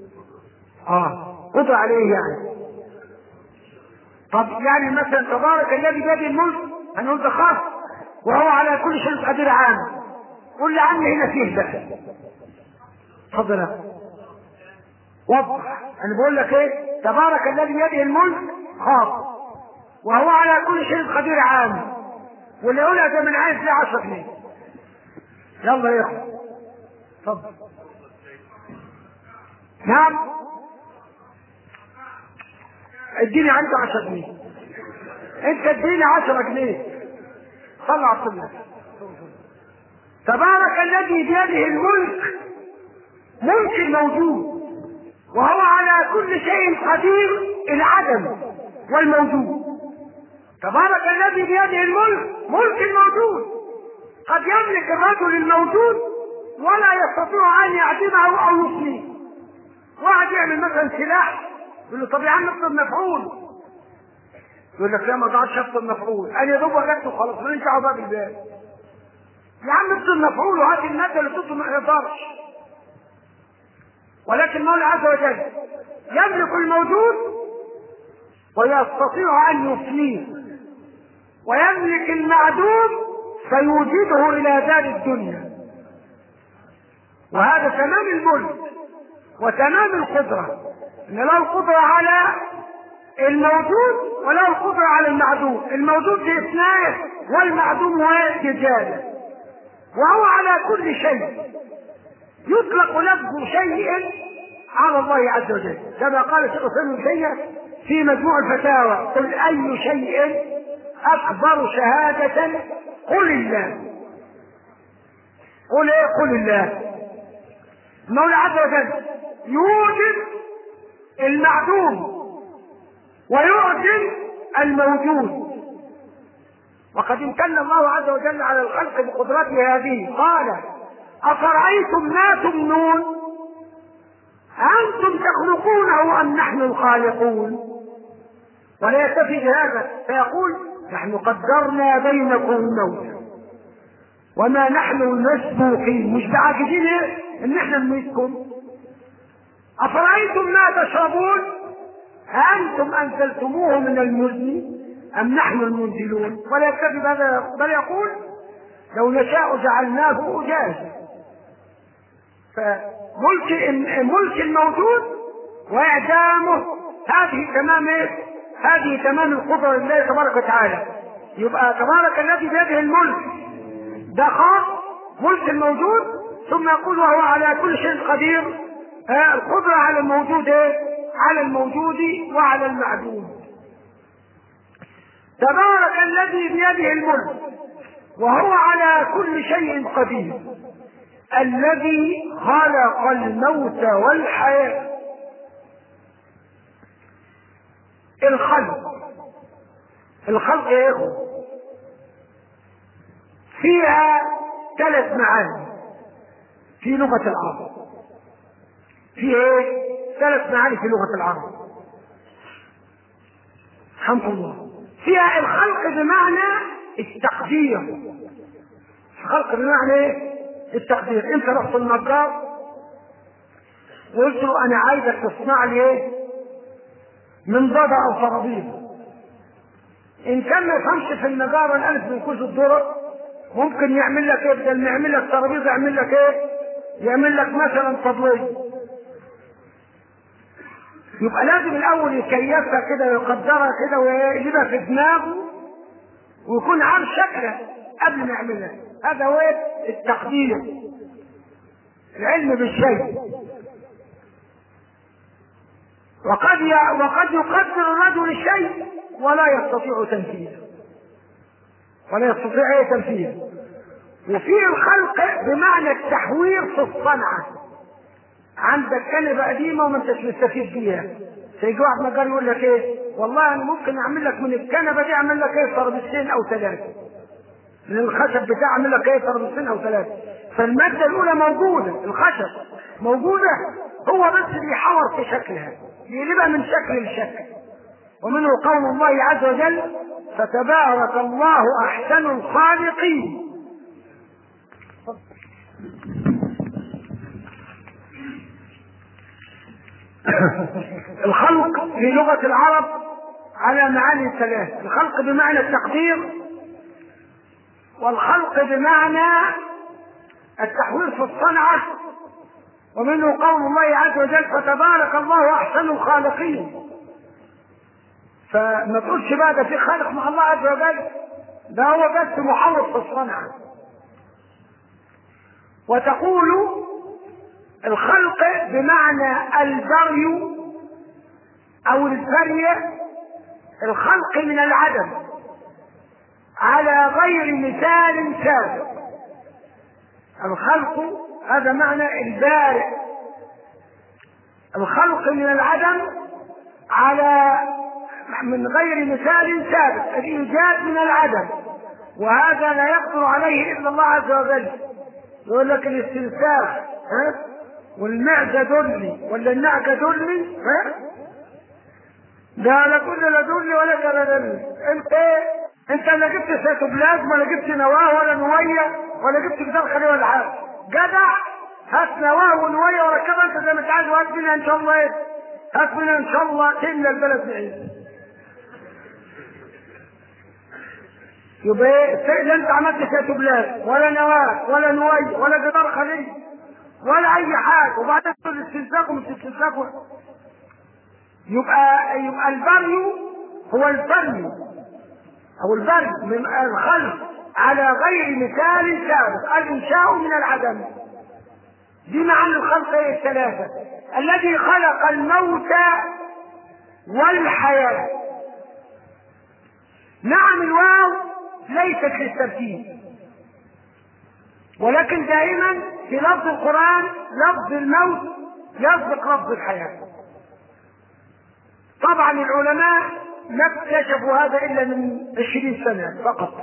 A: قدر عليه يعني. طب يعني مثلا تبارك الذي بيده الملك هنقول ده خاص وهو على كل شيء قدير عام. قول لي عني هنا فيه بقى. اتفضل وضح. انا بقول لك ايه؟ تبارك الذي بيده الملك خاص وهو على كل شيء قدير عام. واللي يقولها ده من عايز ليه 10 جنيه. يلا يا اخو اتفضل. نعم اديني عنده 10 جنيه. انت اديني 10 جنيه. صلى على السنة. تبارك الذي بيده الملك، ملك الموجود وهو على كل شيء قدير، العدم والموجود. تبارك الذي بيده الملك، ملك الموجود. قد يملك الرجل الموجود ولا يستطيع ان يعدمه او يفنيه. واحد يعمل مثلا سلاح يقول له طب يا عم افرض مفعول، يقول لك لا ما تقعدش افرض مفعول، انا يا دوب وجدته خلاص ماليش دعوه بقى بالباقي. يا عم افرض مفعول وهات الماده اللي تطلب ما يقدرش. ولكن المولى عز وجل يملك الموجود ويستطيع ان يفنيه، ويملك المعدوم فيوجده الى دار الدنيا. وهذا تمام الملك وتمام القدرة، ان له القدرة على الموجود وله القدرة على المعدوم. الموجود باثنين والمعدوم رجاله. وهو على كل شيء. يطلق لفظ شيء على الله عز وجل كما قال الشيخ ابن تيمية في مجموع الفتاوى: قل اي شيء اكبر شهادة؟ قل الله. قل ايه؟ قل الله. المولى عز وجل يوجد المعدوم ويعدم الموجود. وقد امتن الله عز وجل على الخلق بقدرته هذه. قال: أفرأيتم ما تمنون أنتم تخلقونه أم نحن الخالقون؟ ولا يكتفي بهذا فيقول: نحن قدرنا بينكم الموت وما نحن مسبوقين. مش بعاجزين ان احنا نميتكم. افرايتم ما تشربون أأنتم انزلتموه من المزن ام نحن المنزلون؟ ولا يكتفي بهذا بل يقول: لو نشاء جعلناه اجاجا. فملك الموجود واعدامه هذه تمام القدره لله تبارك وتعالى. يبقى تبارك الذي بيده الملك ده خاص ملك الموجود، ثم يقول وهو على كل شيء قدير. القدرة على الموجود على الموجود وعلى المعدوم. تبارك الذي بيده الملك وهو على كل شيء قدير، الذي خلق الموت والحياة الخلق يا إخوة فيها 3 معاني في لغة العرب. في ايه؟ 3 معاني في لغة العرب الحمد لله. فيها الخلق بمعنى التقدير. الخلق بمعنى ايه؟ التقدير. انت رحت النجار وقلت له انا عايزك تصنع لي ايه؟ منضدة او ترابيزة. ان كان ما يفهمش في النجارة الالف من كوز الذرة ممكن يعمل لك ايه؟ بدل ما يعمل لك ترابيزة يعمل لك ايه؟ يعمل لك مثلا طبلية. يبقى لازم الاول يكيفها كده ويقدرها كده ويجيبها في دماغه ويكون عارف شكلها قبل ما يعملها. هذا هو التقدير، العلم بالشيء. وقد يقدر الرجل الشيء ولا يستطيع تنفيذه، وفي الخلق بمعنى التحوير في الصنعة. عندك كنبة قديمة وما انتش مستفيد بيها، فيجي واحد نجار يقول لك ايه؟ والله انا ممكن اعمل لك من الكنبة دي اعمل لك ايه؟ ترابيزتين او 3 من الخشب بتاع، اعمل لك ايه؟ ترابيزتين او 3. فالمادة الاولى موجودة، الخشب موجودة، هو بس بيحور في شكلها، يقلبها من شكل لشكل. ومنه قول الله عز وجل فتبارك الله احسن الخالقين. الخلق في لغة العرب على معاني 3. الخلق بمعنى التقدير، والخلق بمعنى التحوير في الصنعة، ومنه قول الله عز وجل فتبارك الله احسن الخالقين. فما تقولش بقى ده في خالق مع الله عز وجل، ده هو بس محور في الصنعة. وتقول الخلق بمعنى البري او البرية، الخلق من العدم على غير مثال سابق. الخلق هذا معنى البارئ، الخلق من العدم على من غير مثال سابق، الإيجاد من العدم، وهذا لا يقدر عليه إلا الله عز وجل. يقول لك الاستنساخ والمعدة دلي ولا النعجة دلي، ده لا كل لا دلي ولا كلا دلي. انت لا جبت سيتوبلازم ولا جبت نواه ولا نوية ولا جبت جدار خليه ولا حاجة. جدع هات نواه ونوية وركبها انت زي ما انت عايز، وهات منها ان شاء الله ايه؟ هات منها ان شاء الله تملى البلد بعيد. يبقى لا انت عملت سيتوبلازم ولا نواه ولا نوية ولا جدار خليه ولا اي حاجة، وبعدين تقول الاستنساخ ومش استنساخ. يبقى البري هو البري او البري من الخلق على غير مثال سابق، الانشاء من العدم. دي معنى الخلق 3. الذي خلق الموت والحياة. نعم الواو ليست للترتيب، ولكن دائما في لفظ القرآن لفظ الموت يسبق لفظ الحياة. طبعا العلماء ما اكتشفوا هذا الا من 20 سنة فقط.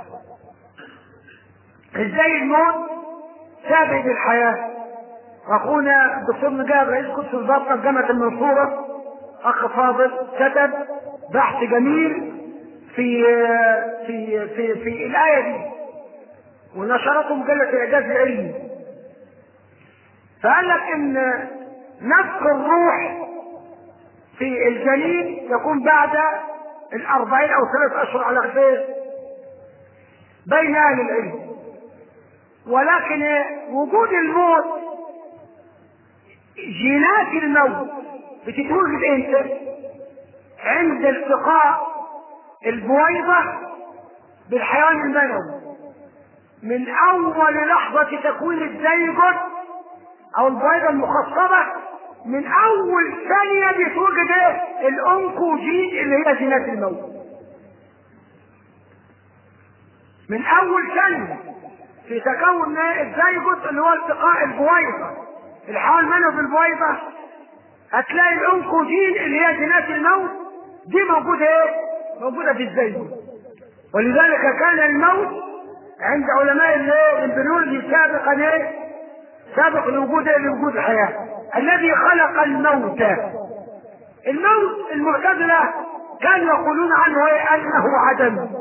A: ازاي الموت سابق للحياة؟ اخونا الدكتور نجاب رئيس قسم الباطنة في جامعة المنصورة، اخ فاضل، كتب بحث جميل في الآية دي ونشرته مجلة الإعجاز العلمي. فقال لك ان نفخ الروح في الجنين يكون بعد 40 أو 3 أشهر على خير بين أهل العلم، ولكن وجود الموت، جينات الموت بتتوجد امتى؟ عند التقاء البويضة بالحيوان المنوي. من أول لحظة تكوين الزيجوت أو البويضة المخصبة، من أول ثانية بيتوجد الأنكوجين اللي هي جينات الموت. من أول ثانية في تكون الزيجوت اللي هو التقاء البويضة الحيوان المنوي بالبويضة، هتلاقي الأنكوجين اللي هي جينات الموت دي موجودة ايه؟ موجودة في الزيت. ولذلك كان الموت عند علماء البيولوجي سابقا ايه؟ سابق لوجود الحياة. الذي خلق الموت، الموت المعتزلة كانوا يقولون عنه ايه؟ انه عدم.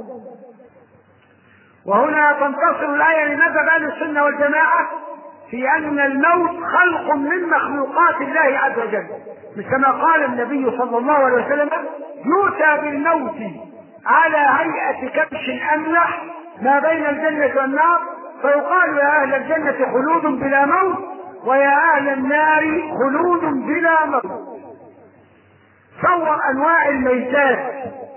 A: وهنا تنتصر الآية لمذهب أهل السنة والجماعة في أن الموت خلق من مخلوقات الله عز وجل، مثل كما قال النبي صلى الله عليه وسلم: يؤتى بالموت على هيئة كبش أملح ما بين الجنة والنار، فيقال: يا أهل الجنة خلود بلا موت، ويا أهل النار خلود بلا موت. صور أنواع الميتات،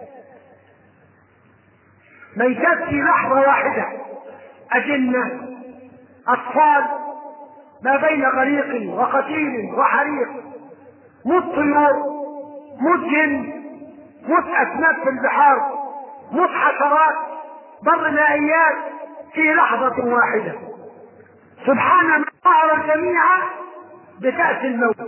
A: ميتات في لحظة واحدة: أجنة، أطفال، ما بين غريق وقتيل وحريق، موت طيور، موت جن، موت أسماك في البحار، موت حشرات، بر مائيات، في لحظة واحدة. سبحان من قهر الجميع بكأس الموت.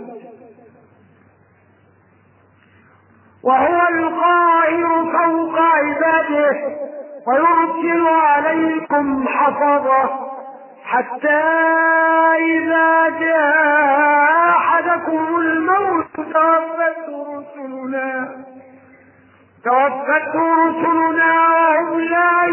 A: وهو القاهر فوق عباده ويرسل عليكم حفظه حتى إذا جاء أحدكم الموت توفته رسلنا وهم لا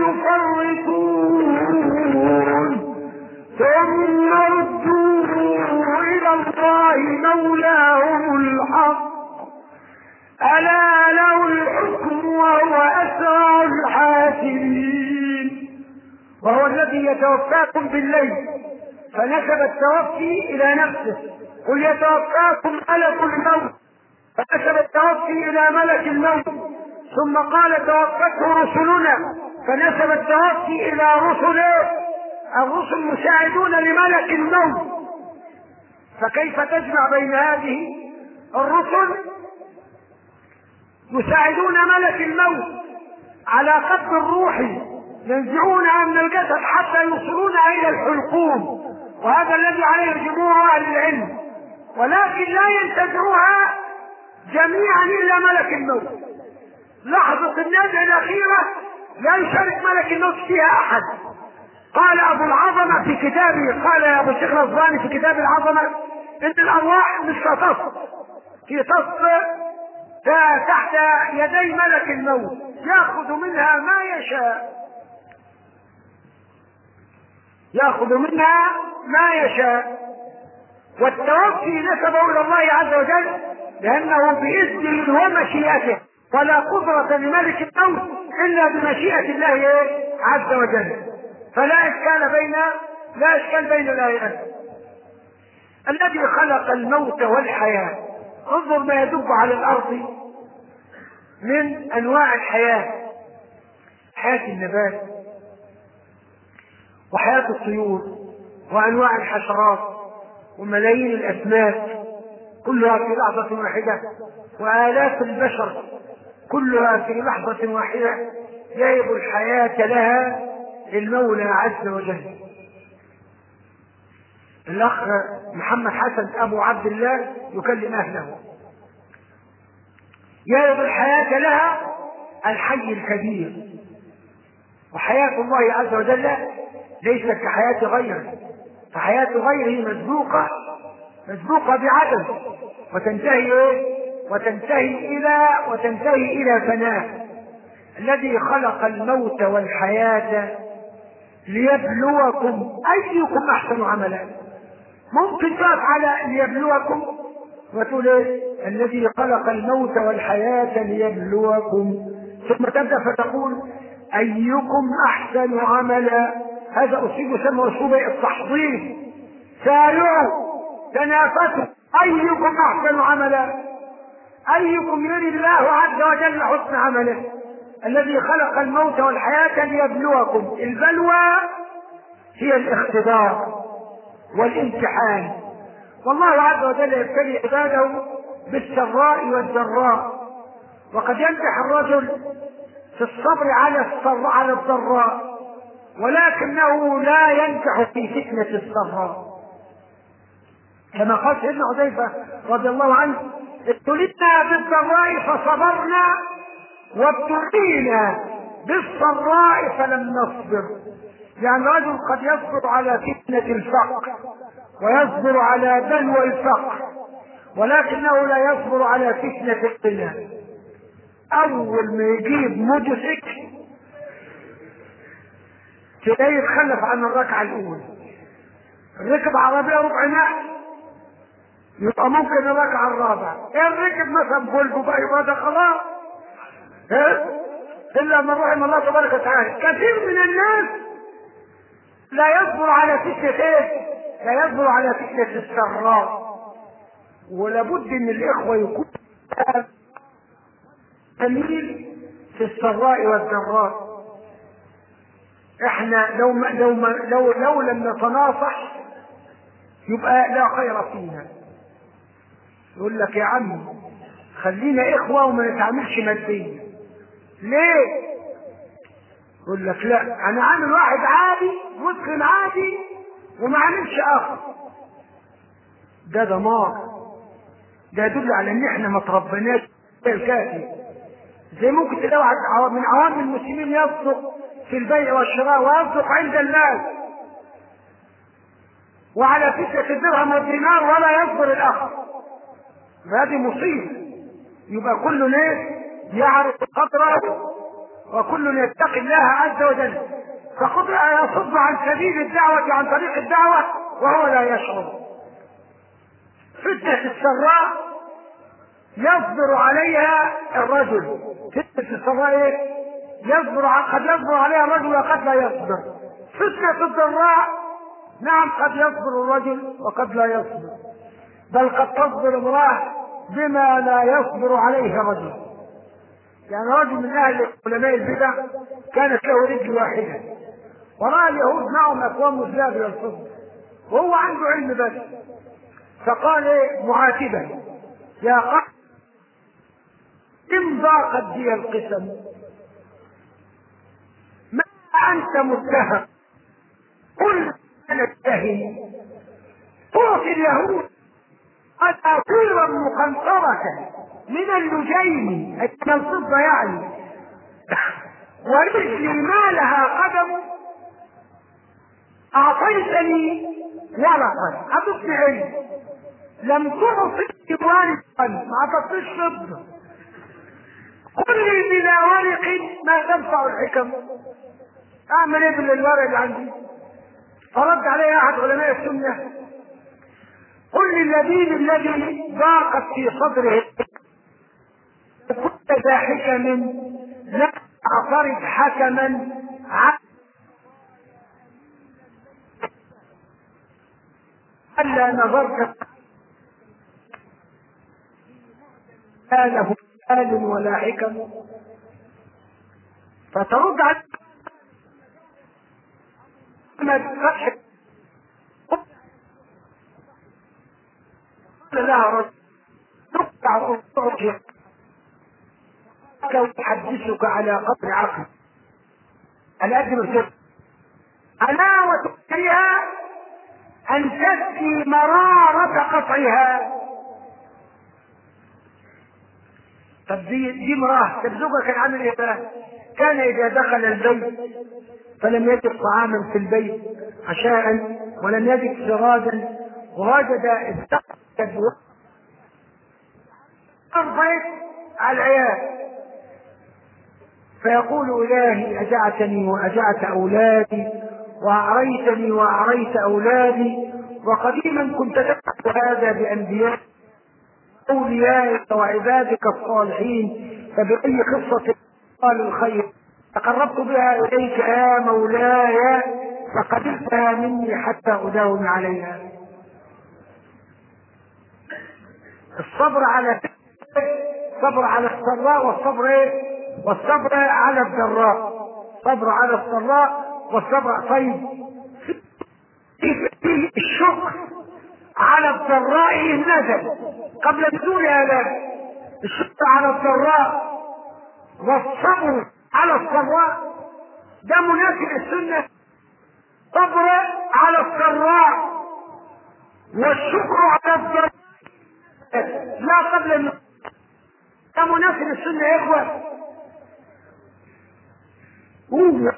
A: يفرطون، ثم ردوا إلى الله مولاهم الحق ألا له الحكم وهو أسرع الحاسبين. وهو الذي يتوفاكم بالليل، فنسب التوفي إلى نفسه: قل يتوفاكم ملك الموت، فنسب التوفي إلى ملك الموت. ثم قال: توفته رسلنا، فنسب التوفي إلى رسله. الرسل مساعدون لملك الموت، فكيف تجمع بين هذه؟ الرسل يساعدون ملك الموت على قبض الروح، ينزعونها من الجسد حتى يوصلونها إلى الحلقوم، وهذا الذي عليه جمهور أهل العلم، ولكن لا ينتزعوها جميعا إلا ملك الموت. لحظة النزع الأخيرة لا يشارك ملك الموت فيها أحد. قال أبو العظمة في كتابه، قال أبو الشيخ الأصبهاني في كتاب العظمة: إن الأرواح مش تصف في تصف تحت يدي ملك الموت، يأخذ منها ما يشاء، يأخذ منها ما يشاء. والتوفي نسبه إلى الله عز وجل لأنه بإذنه ومشيئته، ولا قدرة لملك الموت إلا بمشيئة الله عز وجل. فلا إشكال بين الآيات. الذي خلق الموت والحياة، انظر ما يدب على الأرض من أنواع الحياة: حياة النبات، وحياة الطيور، وأنواع الحشرات، وملايين الأسماك كلها في لحظة واحدة، وآلاف البشر كلها في لحظة واحدة يهب الحياة لها المولى عز وجل. الأخ محمد حسن أبو عبد الله يكلم أهله: يهب الحياة لها الحي الكبير. وحياة الله عز وجل ليست كحياة غيره، فحياة غيره مسبوقة بعدم، وتنتهي إلى فناء. الذي خلق الموت والحياة ليبلوكم أيكم أحسن عملا. ممكن تقف على ليبلوكم وتقول الذي خلق الموت والحياة ليبلوكم، ثم تبدأ فتقول أيكم أحسن عملا. هذا أصيب يسمى أسلوب التحضير: سارعوا تنافسوا أيكم أحسن عملا، أيكم يري الله عز وجل حسن عمله. الذي خلق الموت والحياة ليبلوكم. البلوى هي الاختبار والامتحان، والله عز وجل يبتلي عباده بالسراء والضراء، وقد ينجح الرجل في الصبر على الضراء، ولكنه لا ينجح في فتنة السراء، كما قال سيدنا حذيفة رضي الله عنه: ابتلينا بالضراء فصبرنا وابتلينا بالسراء فلم نصبر. يعني الرجل قد يصبر على فتنة الفقر ويصبر على بلوى الفقر، ولكنه لا يصبر على فتنة الغنى. اول ما يجيب مدرك تلاقيه يتخلف عن الركعة الاولى. ركب عربية ربع نقل يبقى ممكن الركعة الرابعة. ركب مثلا فولفو بقى يبقى ده خلاص. الا من رحم الله تبارك وتعالى. كثير من الناس لا يصبر على فتنة ايه؟ لا يصبر على فتنة السراء. ولابد ان الاخوة يكون تميل في السراء والضراء. احنا لو لم نتناصح يبقى لا خير فينا. يقول لك يا عم خلينا اخوة وما نتعاملش ماديا. ليه؟ يقول لك لا انا عامل واحد عادي مسلم عادي وما عاملش اخر. ده دمار. ده يدل على ان احنا ما تربيناش الكافي. زي ممكن تلاقي واحد من عوام المسلمين يصدق في البيع والشراء ويصدق عند الناس وعلى فتنة الدرهم والدينار ولا يصبر الاخر. هذه مصيبة. يبقى كل ناس يعرف قدره وكل يتقي الله عز وجل. فقد يصد عن سبيل الدعوة عن طريق الدعوة وهو لا يشعر. فتنة السراء يصبر عليها الرجل. فتنة السراء ايه؟ قد يصبر عليها الرجل وقد لا يصبر. فتنة الضراء نعم قد يصبر الرجل وقد لا يصبر، بل قد تصبر امرأة بما لا يصبر عليه رجل. يعني رجل من اهل علماء البدع كانت له رجل واحدة ورأى اليهود معهم اكوام الذهب والفضة وهو عنده علم بس. فقال ايه معاتبا يا قوم إن ضاقت بي القسم ما أنت متهم قل أنا اتهم تعطي اليهود أساطيرا مقنطرة من اللجين من الفضة يعني ورجلي ما لها قدم أعطيتني ورقا أعطتني علم لم تعطي ورقا ما أعطتنيش فضة. قل لي بلا ورق ما تنفع الحكم. اعمل ايه بالورق اللي عندي؟ فرد عليه احد علماء السنه قل للذين الذي ضاقت في صدره كنت ذا حكم لا اعترض حكما الا نظرت لا له آل ولا حكم. فترد على فتح قال لها رجل تقطع أصواتك ويحدثك على قدر عقل الأجر الجد علاوة فيها أن تسقي مرارة قطعها. طب دي مراه. طب زوجها كان عامل ايه بقى؟ كان اذا دخل البيت فلم يجد طعاما في البيت عشاء ولم يجد سراجا ووجد استقبل البيت على العيال فيقول الهي اجعتني واجعت اولادي واعريتني واعريت اولادي وقديما كنت تفعل هذا بانبياء أوليائك وعبادك الصالحين فبأي قصة قال الخير تقربت بها إليك يا مولاي فقبلتها مني حتى أداوم عليها. الصبر على السراء والصبر ايه؟ والصبر على الضراء. صبر على السراء والصبر. طيب الشكر على الضراء نزل قبل نزولها لا. الشكر على الضراء والصبر على السراء ده مناسب السنة. صبر على السراء والشكر على الضراء لا قبل ده مناسب السنة يا اخوة. هو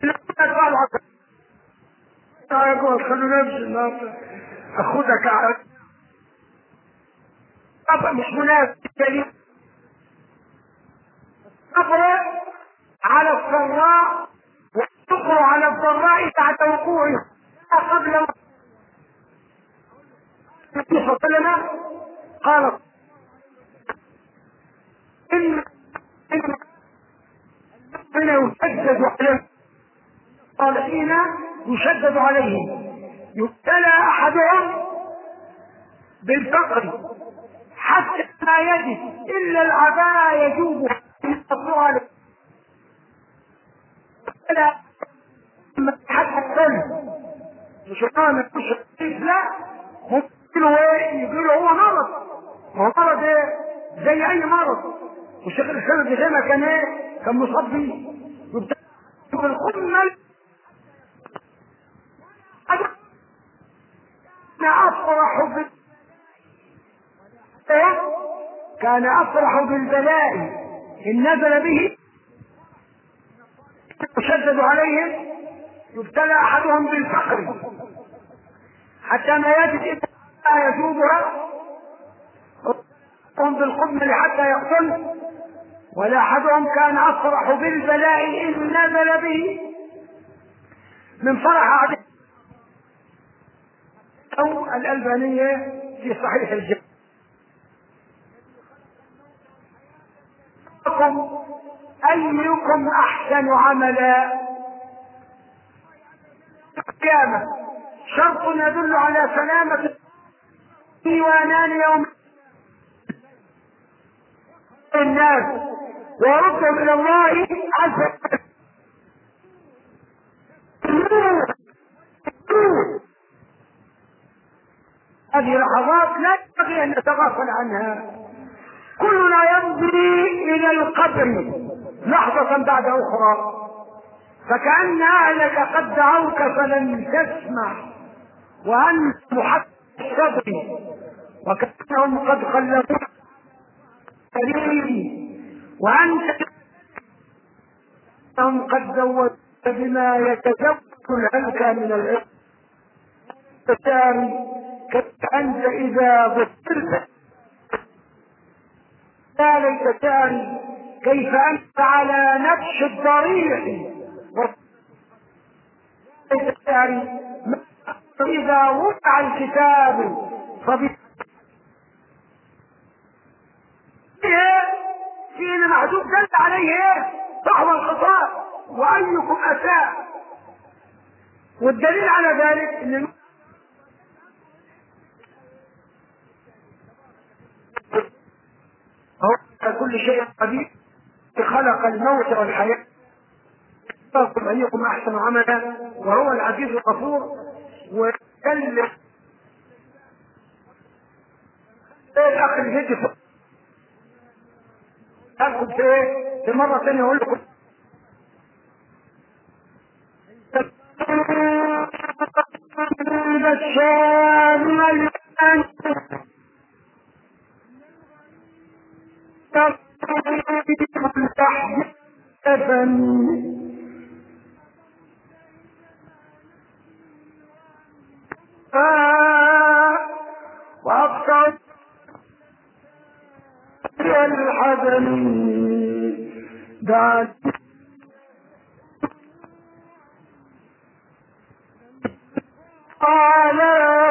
A: يقول خلوا نمشي اخدك على طبعا مش مناسب دليل صبر على الضراء والشكر على الضراء بعد وقوعه قبل النبي صلى الله عليه وسلم قال إن يشدد على الصالحين يشدد عليهم يبتلى أحدهم بالفقر حتى ما يجد إلا العباء يجوب يستطيع حتى الكل مش انا مش لا هم يقولوا ايه يقولوا هو مرض هو مرض ايه زي اي مرض والشيخ الاسلام ابن تيميه كان ايه كان مصاب بيه بالقمه انا افرح كان افرح بالبلاء ان نزل به يشدد عليهم يبتلى احدهم بالفقر حتى ما يجد الا يجوبها هم بالقمل حتى يقتل ولا احدهم كان افرح بالبلاء ان نزل به من فرح عدد او الالبانيه في صحيح الجامع ايكم احسن عملا القيامه شرط يدل على سلامه ديوانان يوم الناس وردهم الى الله عز وجل هذه لحظات لا ينبغي ان نتغافل عنها كلنا يمضي الى القبر لحظة بعد اخرى فكأن اهلك قد دعوك فلم تسمع وانت محق الصدر وكأنهم قد خلفوك كريم وانت قد زودت بما يتزوج الهلك من العلم كيف انت اذا بصرت يا ليت تاري كيف انت على نفس الضريح ليت تاري اذا وقع الكتاب فينا محدود دل عليه صحو الخطأ وايكم اساء والدليل على ذلك ان هو كل شيء قدير خلق الموت والحياة أيكم أحسن عملا وهو العزيز الغفور وكلم الأخ الجدي أخذ في مرة ثانية أقول لكم الشام وأبصر الحزن بعد قال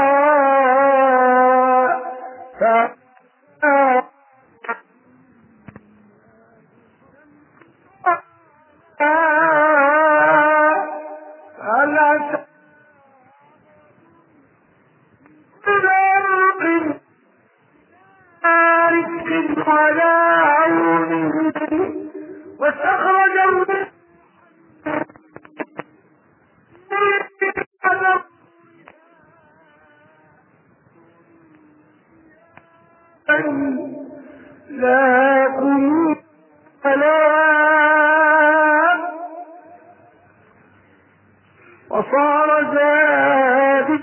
A: لكم سلام وصار ذلك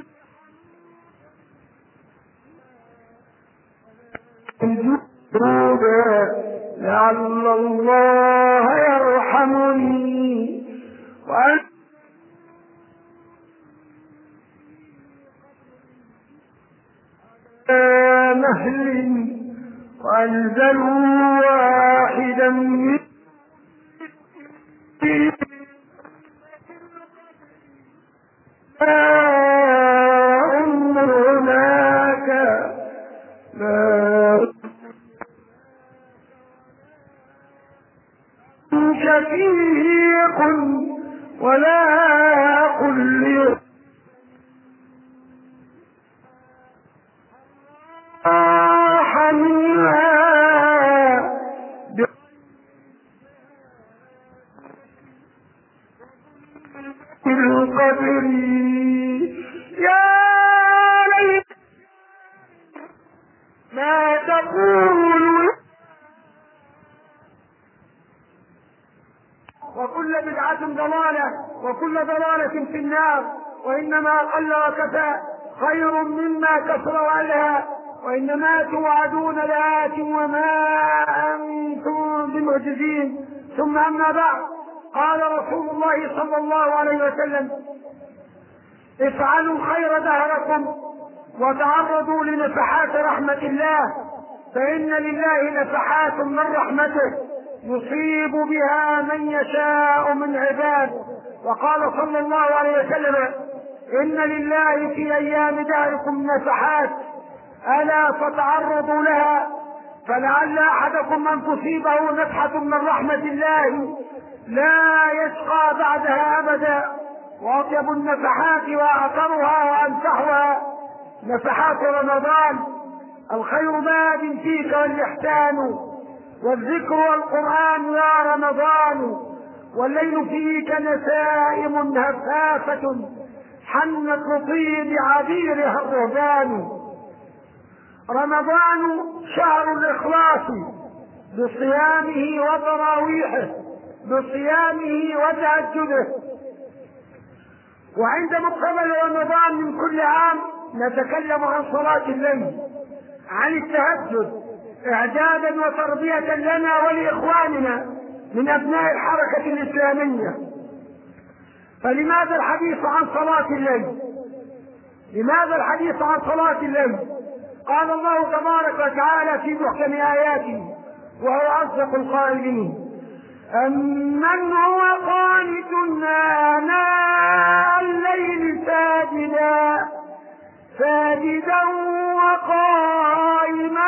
A: لعل الله يرحمني نهل وأنزلوا واحدا من هناك شفيق ولا قل منها بالقدر يا ليت ما تقول. وكل بدعة ضلالة وكل ضلالة في النار. وإنما قل وكفى خير مما كثر وألهى. وإنما توعدون لآت وما أنتم بمعجزين. ثم أما بعد، قال رسول الله صلى الله عليه وسلم: افعلوا الخير دهركم وتعرضوا لنفحات رحمة الله، فإن لله نفحات من رحمته يصيب بها من يشاء من عباده. وقال صلى الله عليه وسلم: إن لله في أيام دهركم نفحات ألا فتعرضوا لها، فلعل أحدكم أن تصيبه نفحة من رحمة الله لا يشقى بعدها أبدا. وأطيب النفحات وأعطرها وأمسحها نفحات رمضان. الخير باد فيك والإحسان والذكر والقرآن يا رمضان، والليل فيك نسائم هفافة حنت لطيب عبيرها الرهبان. رمضان شهر الإخلاص بصيامه وتراويحه، بصيامه وتهجده. وعند مقبل رمضان من كل عام نتكلم عن صلاة الليل، عن التهجد، إعدادا وتربية لنا ولإخواننا من أبناء الحركة الإسلامية. فلماذا الحديث عن صلاة الليل؟ لماذا الحديث عن صلاة الليل؟ قال الله تبارك وتعالى في محكم آياته وهو أصدق القائلين: أمن هو قانت آناء الليل ساجدا وقائما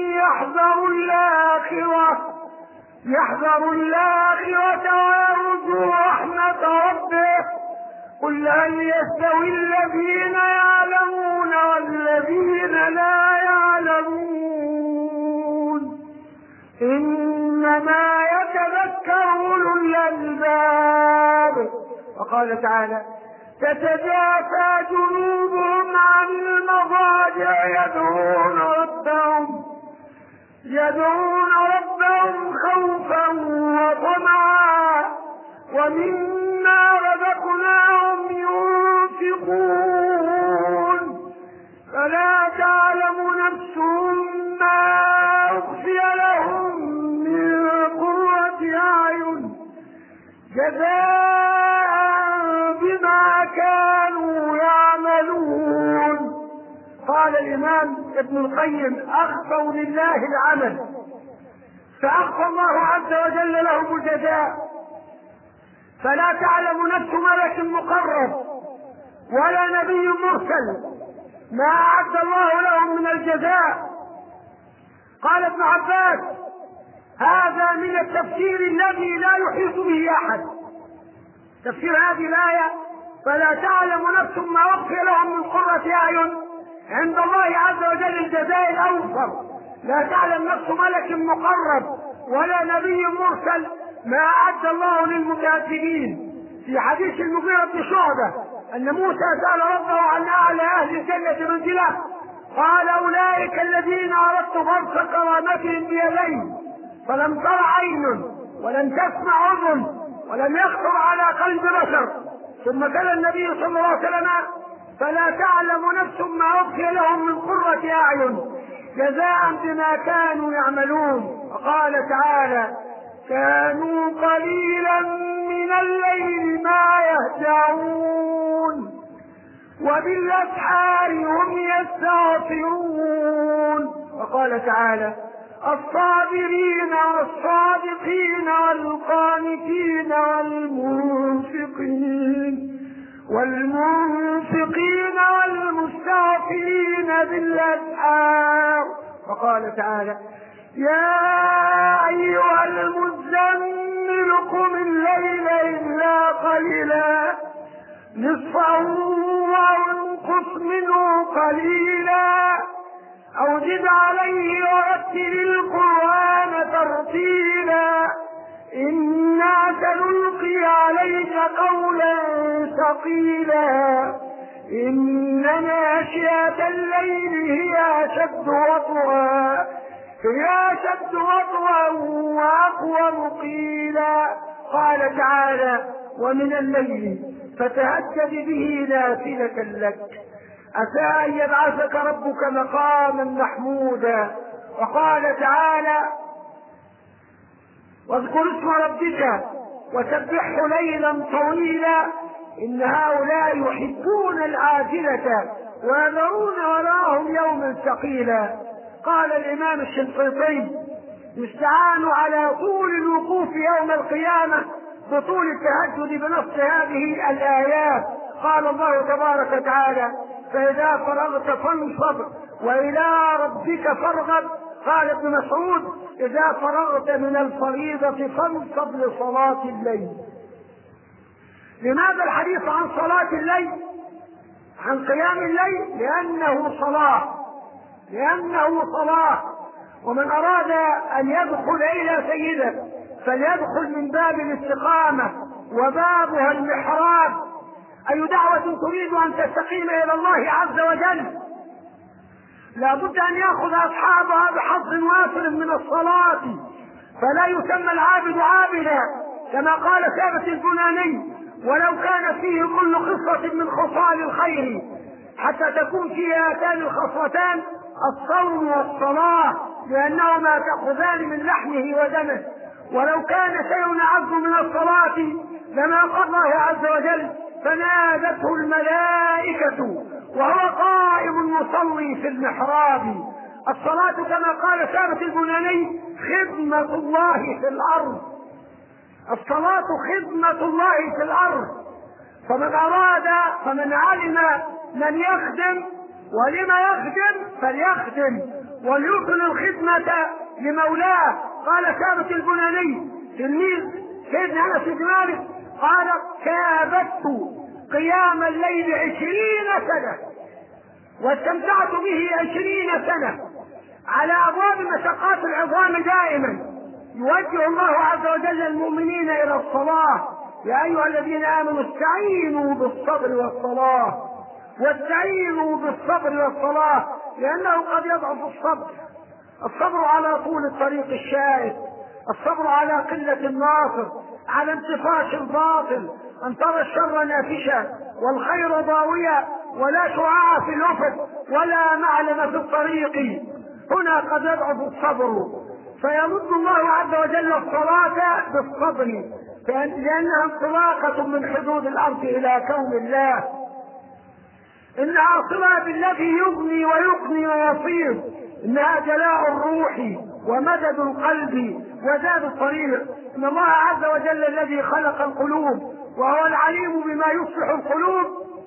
A: يحذر الآخرة ويرجو رحمة ربه. قل هل يستوي الذين يعلمون والذين لا يعلمون؟ إنما يتذكر أولو الألباب. وقال تعالى: تتجافى جنوبهم عن المضاجع يدعون ربهم خوفا وطمعا ومما رزقناهم ينفقون. فلا تعلم نفس ما أخفي لهم من قرة أعين جزاء بما كانوا يعملون. قال الإمام ابن القيم: أخفوا لله العمل فأخفى الله عز وجل لهم الجزاء. فلا تعلم نفس ملك مقرب ولا نبي مرسل ما أعد الله لهم من الجزاء. قال ابن عباس: هذا من التفسير الذي لا يحيط به أحد. تفسير هذه الآية: فلا تعلم نفس ما أخفي لهم من قرة أعين، عند الله عز وجل الجزاء الأوفر. لا تعلم نفس ملك مقرب ولا نبي مرسل ما أعد الله للمكذبين. في حديث المغيرة بن شعبة أن موسى سأل ربه عن أعلى أهل الجنة منزلة، قال: أولئك الذين أردت فرض كرامتهم بيدين فلم تر عين ولم تسمع أذن ولم يخطر على قلب بشر. ثم قال النبي صلى الله عليه وسلم: فلا تعلم نفس ما أخفي لهم من قرة أعين جزاء بما كانوا يعملون. وقال تعالى: كانوا قليلا من الليل ما يهجعون وبالأسحار هم يستغفرون. وقال تعالى: الصابرين والصادقين والقانتين والمنفقين والمستغفرين بالأسحار. وقال تعالى: يا أيها المزمل قم الليل إلا قليلا نصفه أو انقص منه قليلا أو زد عليه ورتل القرآن ترتيلا إنا سنلقي عليك قولا ثقيلا إن ناشئة الليل هي أشد وطئا وأقوم قيلا. قال تعالى: ومن الليل فتهجد به نافلة لك عسى أن يبعثك ربك مقاما محمودا. وقال تعالى: واذكر اسم ربك وسبحه ليلا طويلا إن هؤلاء يحبون العاجلة ويذرون وراءهم يوما ثقيلا. قال الإمام الشنقيطي: يستعان على طول الوقوف يوم القيامة بطول التهجد بنص هذه الآيات. قال الله تبارك وتعالى: فإذا فرغت فانصب وإلى ربك فارغب. قال ابن مسعود: إذا فرغت من الفريضة فانصب لصلاة الليل. لماذا الحديث عن صلاة الليل، عن قيام الليل؟ لأنه صلاة. ومن أراد أن يدخل إلى سيده فليدخل من باب الاستقامة وبابها المحراب. أي دعوة تريد أن تستقيم إلى الله عز وجل لا بد أن يأخذ أصحابها بحظ وافر من الصلاة، فلا يسمى العابد عابدا كما قال ثابت البناني: ولو كان فيه كل خصلة من خصال الخير حتى تكون فيه هاتان الخصلتان الصوم والصلاة لأنهما تأخذان من لحمه ودمه. ولو كان شيء أعز من الصلاة لما قال الله عز وجل: فنادته الملائكة وهو قائم يصلي في المحراب. الصلاة كما قال ثابت البناني خدمة الله في الأرض. الصلاة خدمة الله في الأرض. فمن علم من يخدم ولما يخدم فليخدم وليكن الخدمة لمولاه. قال ثابت البناني تلميذ سيدنا أنس بن مالك: قال: كابدت قيام الليل 20 سنة واستمتعت به 20 سنة على أبواب مشقات العظام دائما. يوجه الله عز وجل المؤمنين إلى الصلاة: يا أيها الذين آمنوا استعينوا بالصبر والصلاة، واستعينوا بالصبر والصلاة، لأنه قد يضعف الصبر على طول الطريق الشائك، الصبر على قلة الناصر، على انتفاش الباطل، أن ترى الشر نافشا والخير ضاويا ولا شعاع في الأفق ولا معلم في الطريق. هنا قد يضعف الصبر، فيمد الله عز وجل الصلاة بالصبر لأنها انطلاقة من حدود الأرض إلى كون الله. إنها صلة بالذي يغني ويقني ويصير، إنها جلاء الروح ومدد القلب وزاد الطريق. إن الله عز وجل الذي خلق القلوب وهو العليم بما يصلح القلوب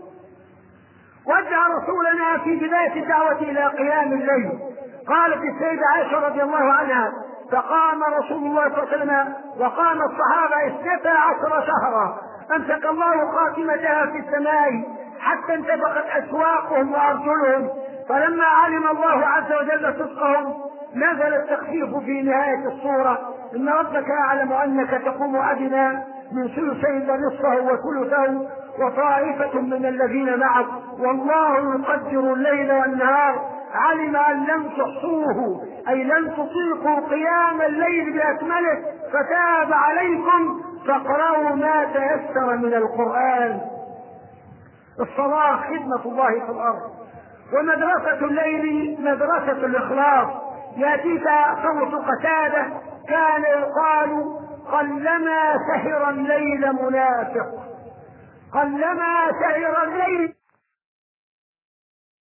A: وجه رسولنا في بداية الدعوة إلى قيام الليل. قالت السيدة عائشة رضي الله عنها: فقام رسول الله صلى الله عليه وسلم وقام الصحابة 12 شهرا أمسك الله خاتمتها في السماء حتى انتفخت أسواقهم وأرجلهم، فلما علم الله عز وجل صدقهم نزل التخفيف في نهاية الصورة: إن ربك يعلم أنك تقوم أدنى من ثلثي ونصفه وثلثه وطائفة من الذين معك والله يقدر الليل والنهار علم أن لم تحصوه أي لن تطيقوا قيام الليل بأكمله فتاب عليكم فاقرأوا ما تيسر من القرآن. الصلاة خدمة الله في الأرض. ومدرسة الليل مدرسة الإخلاص. يأتيك صوت قتادة: كان يقال: قلما سهر الليل منافق، قلما سهر الليل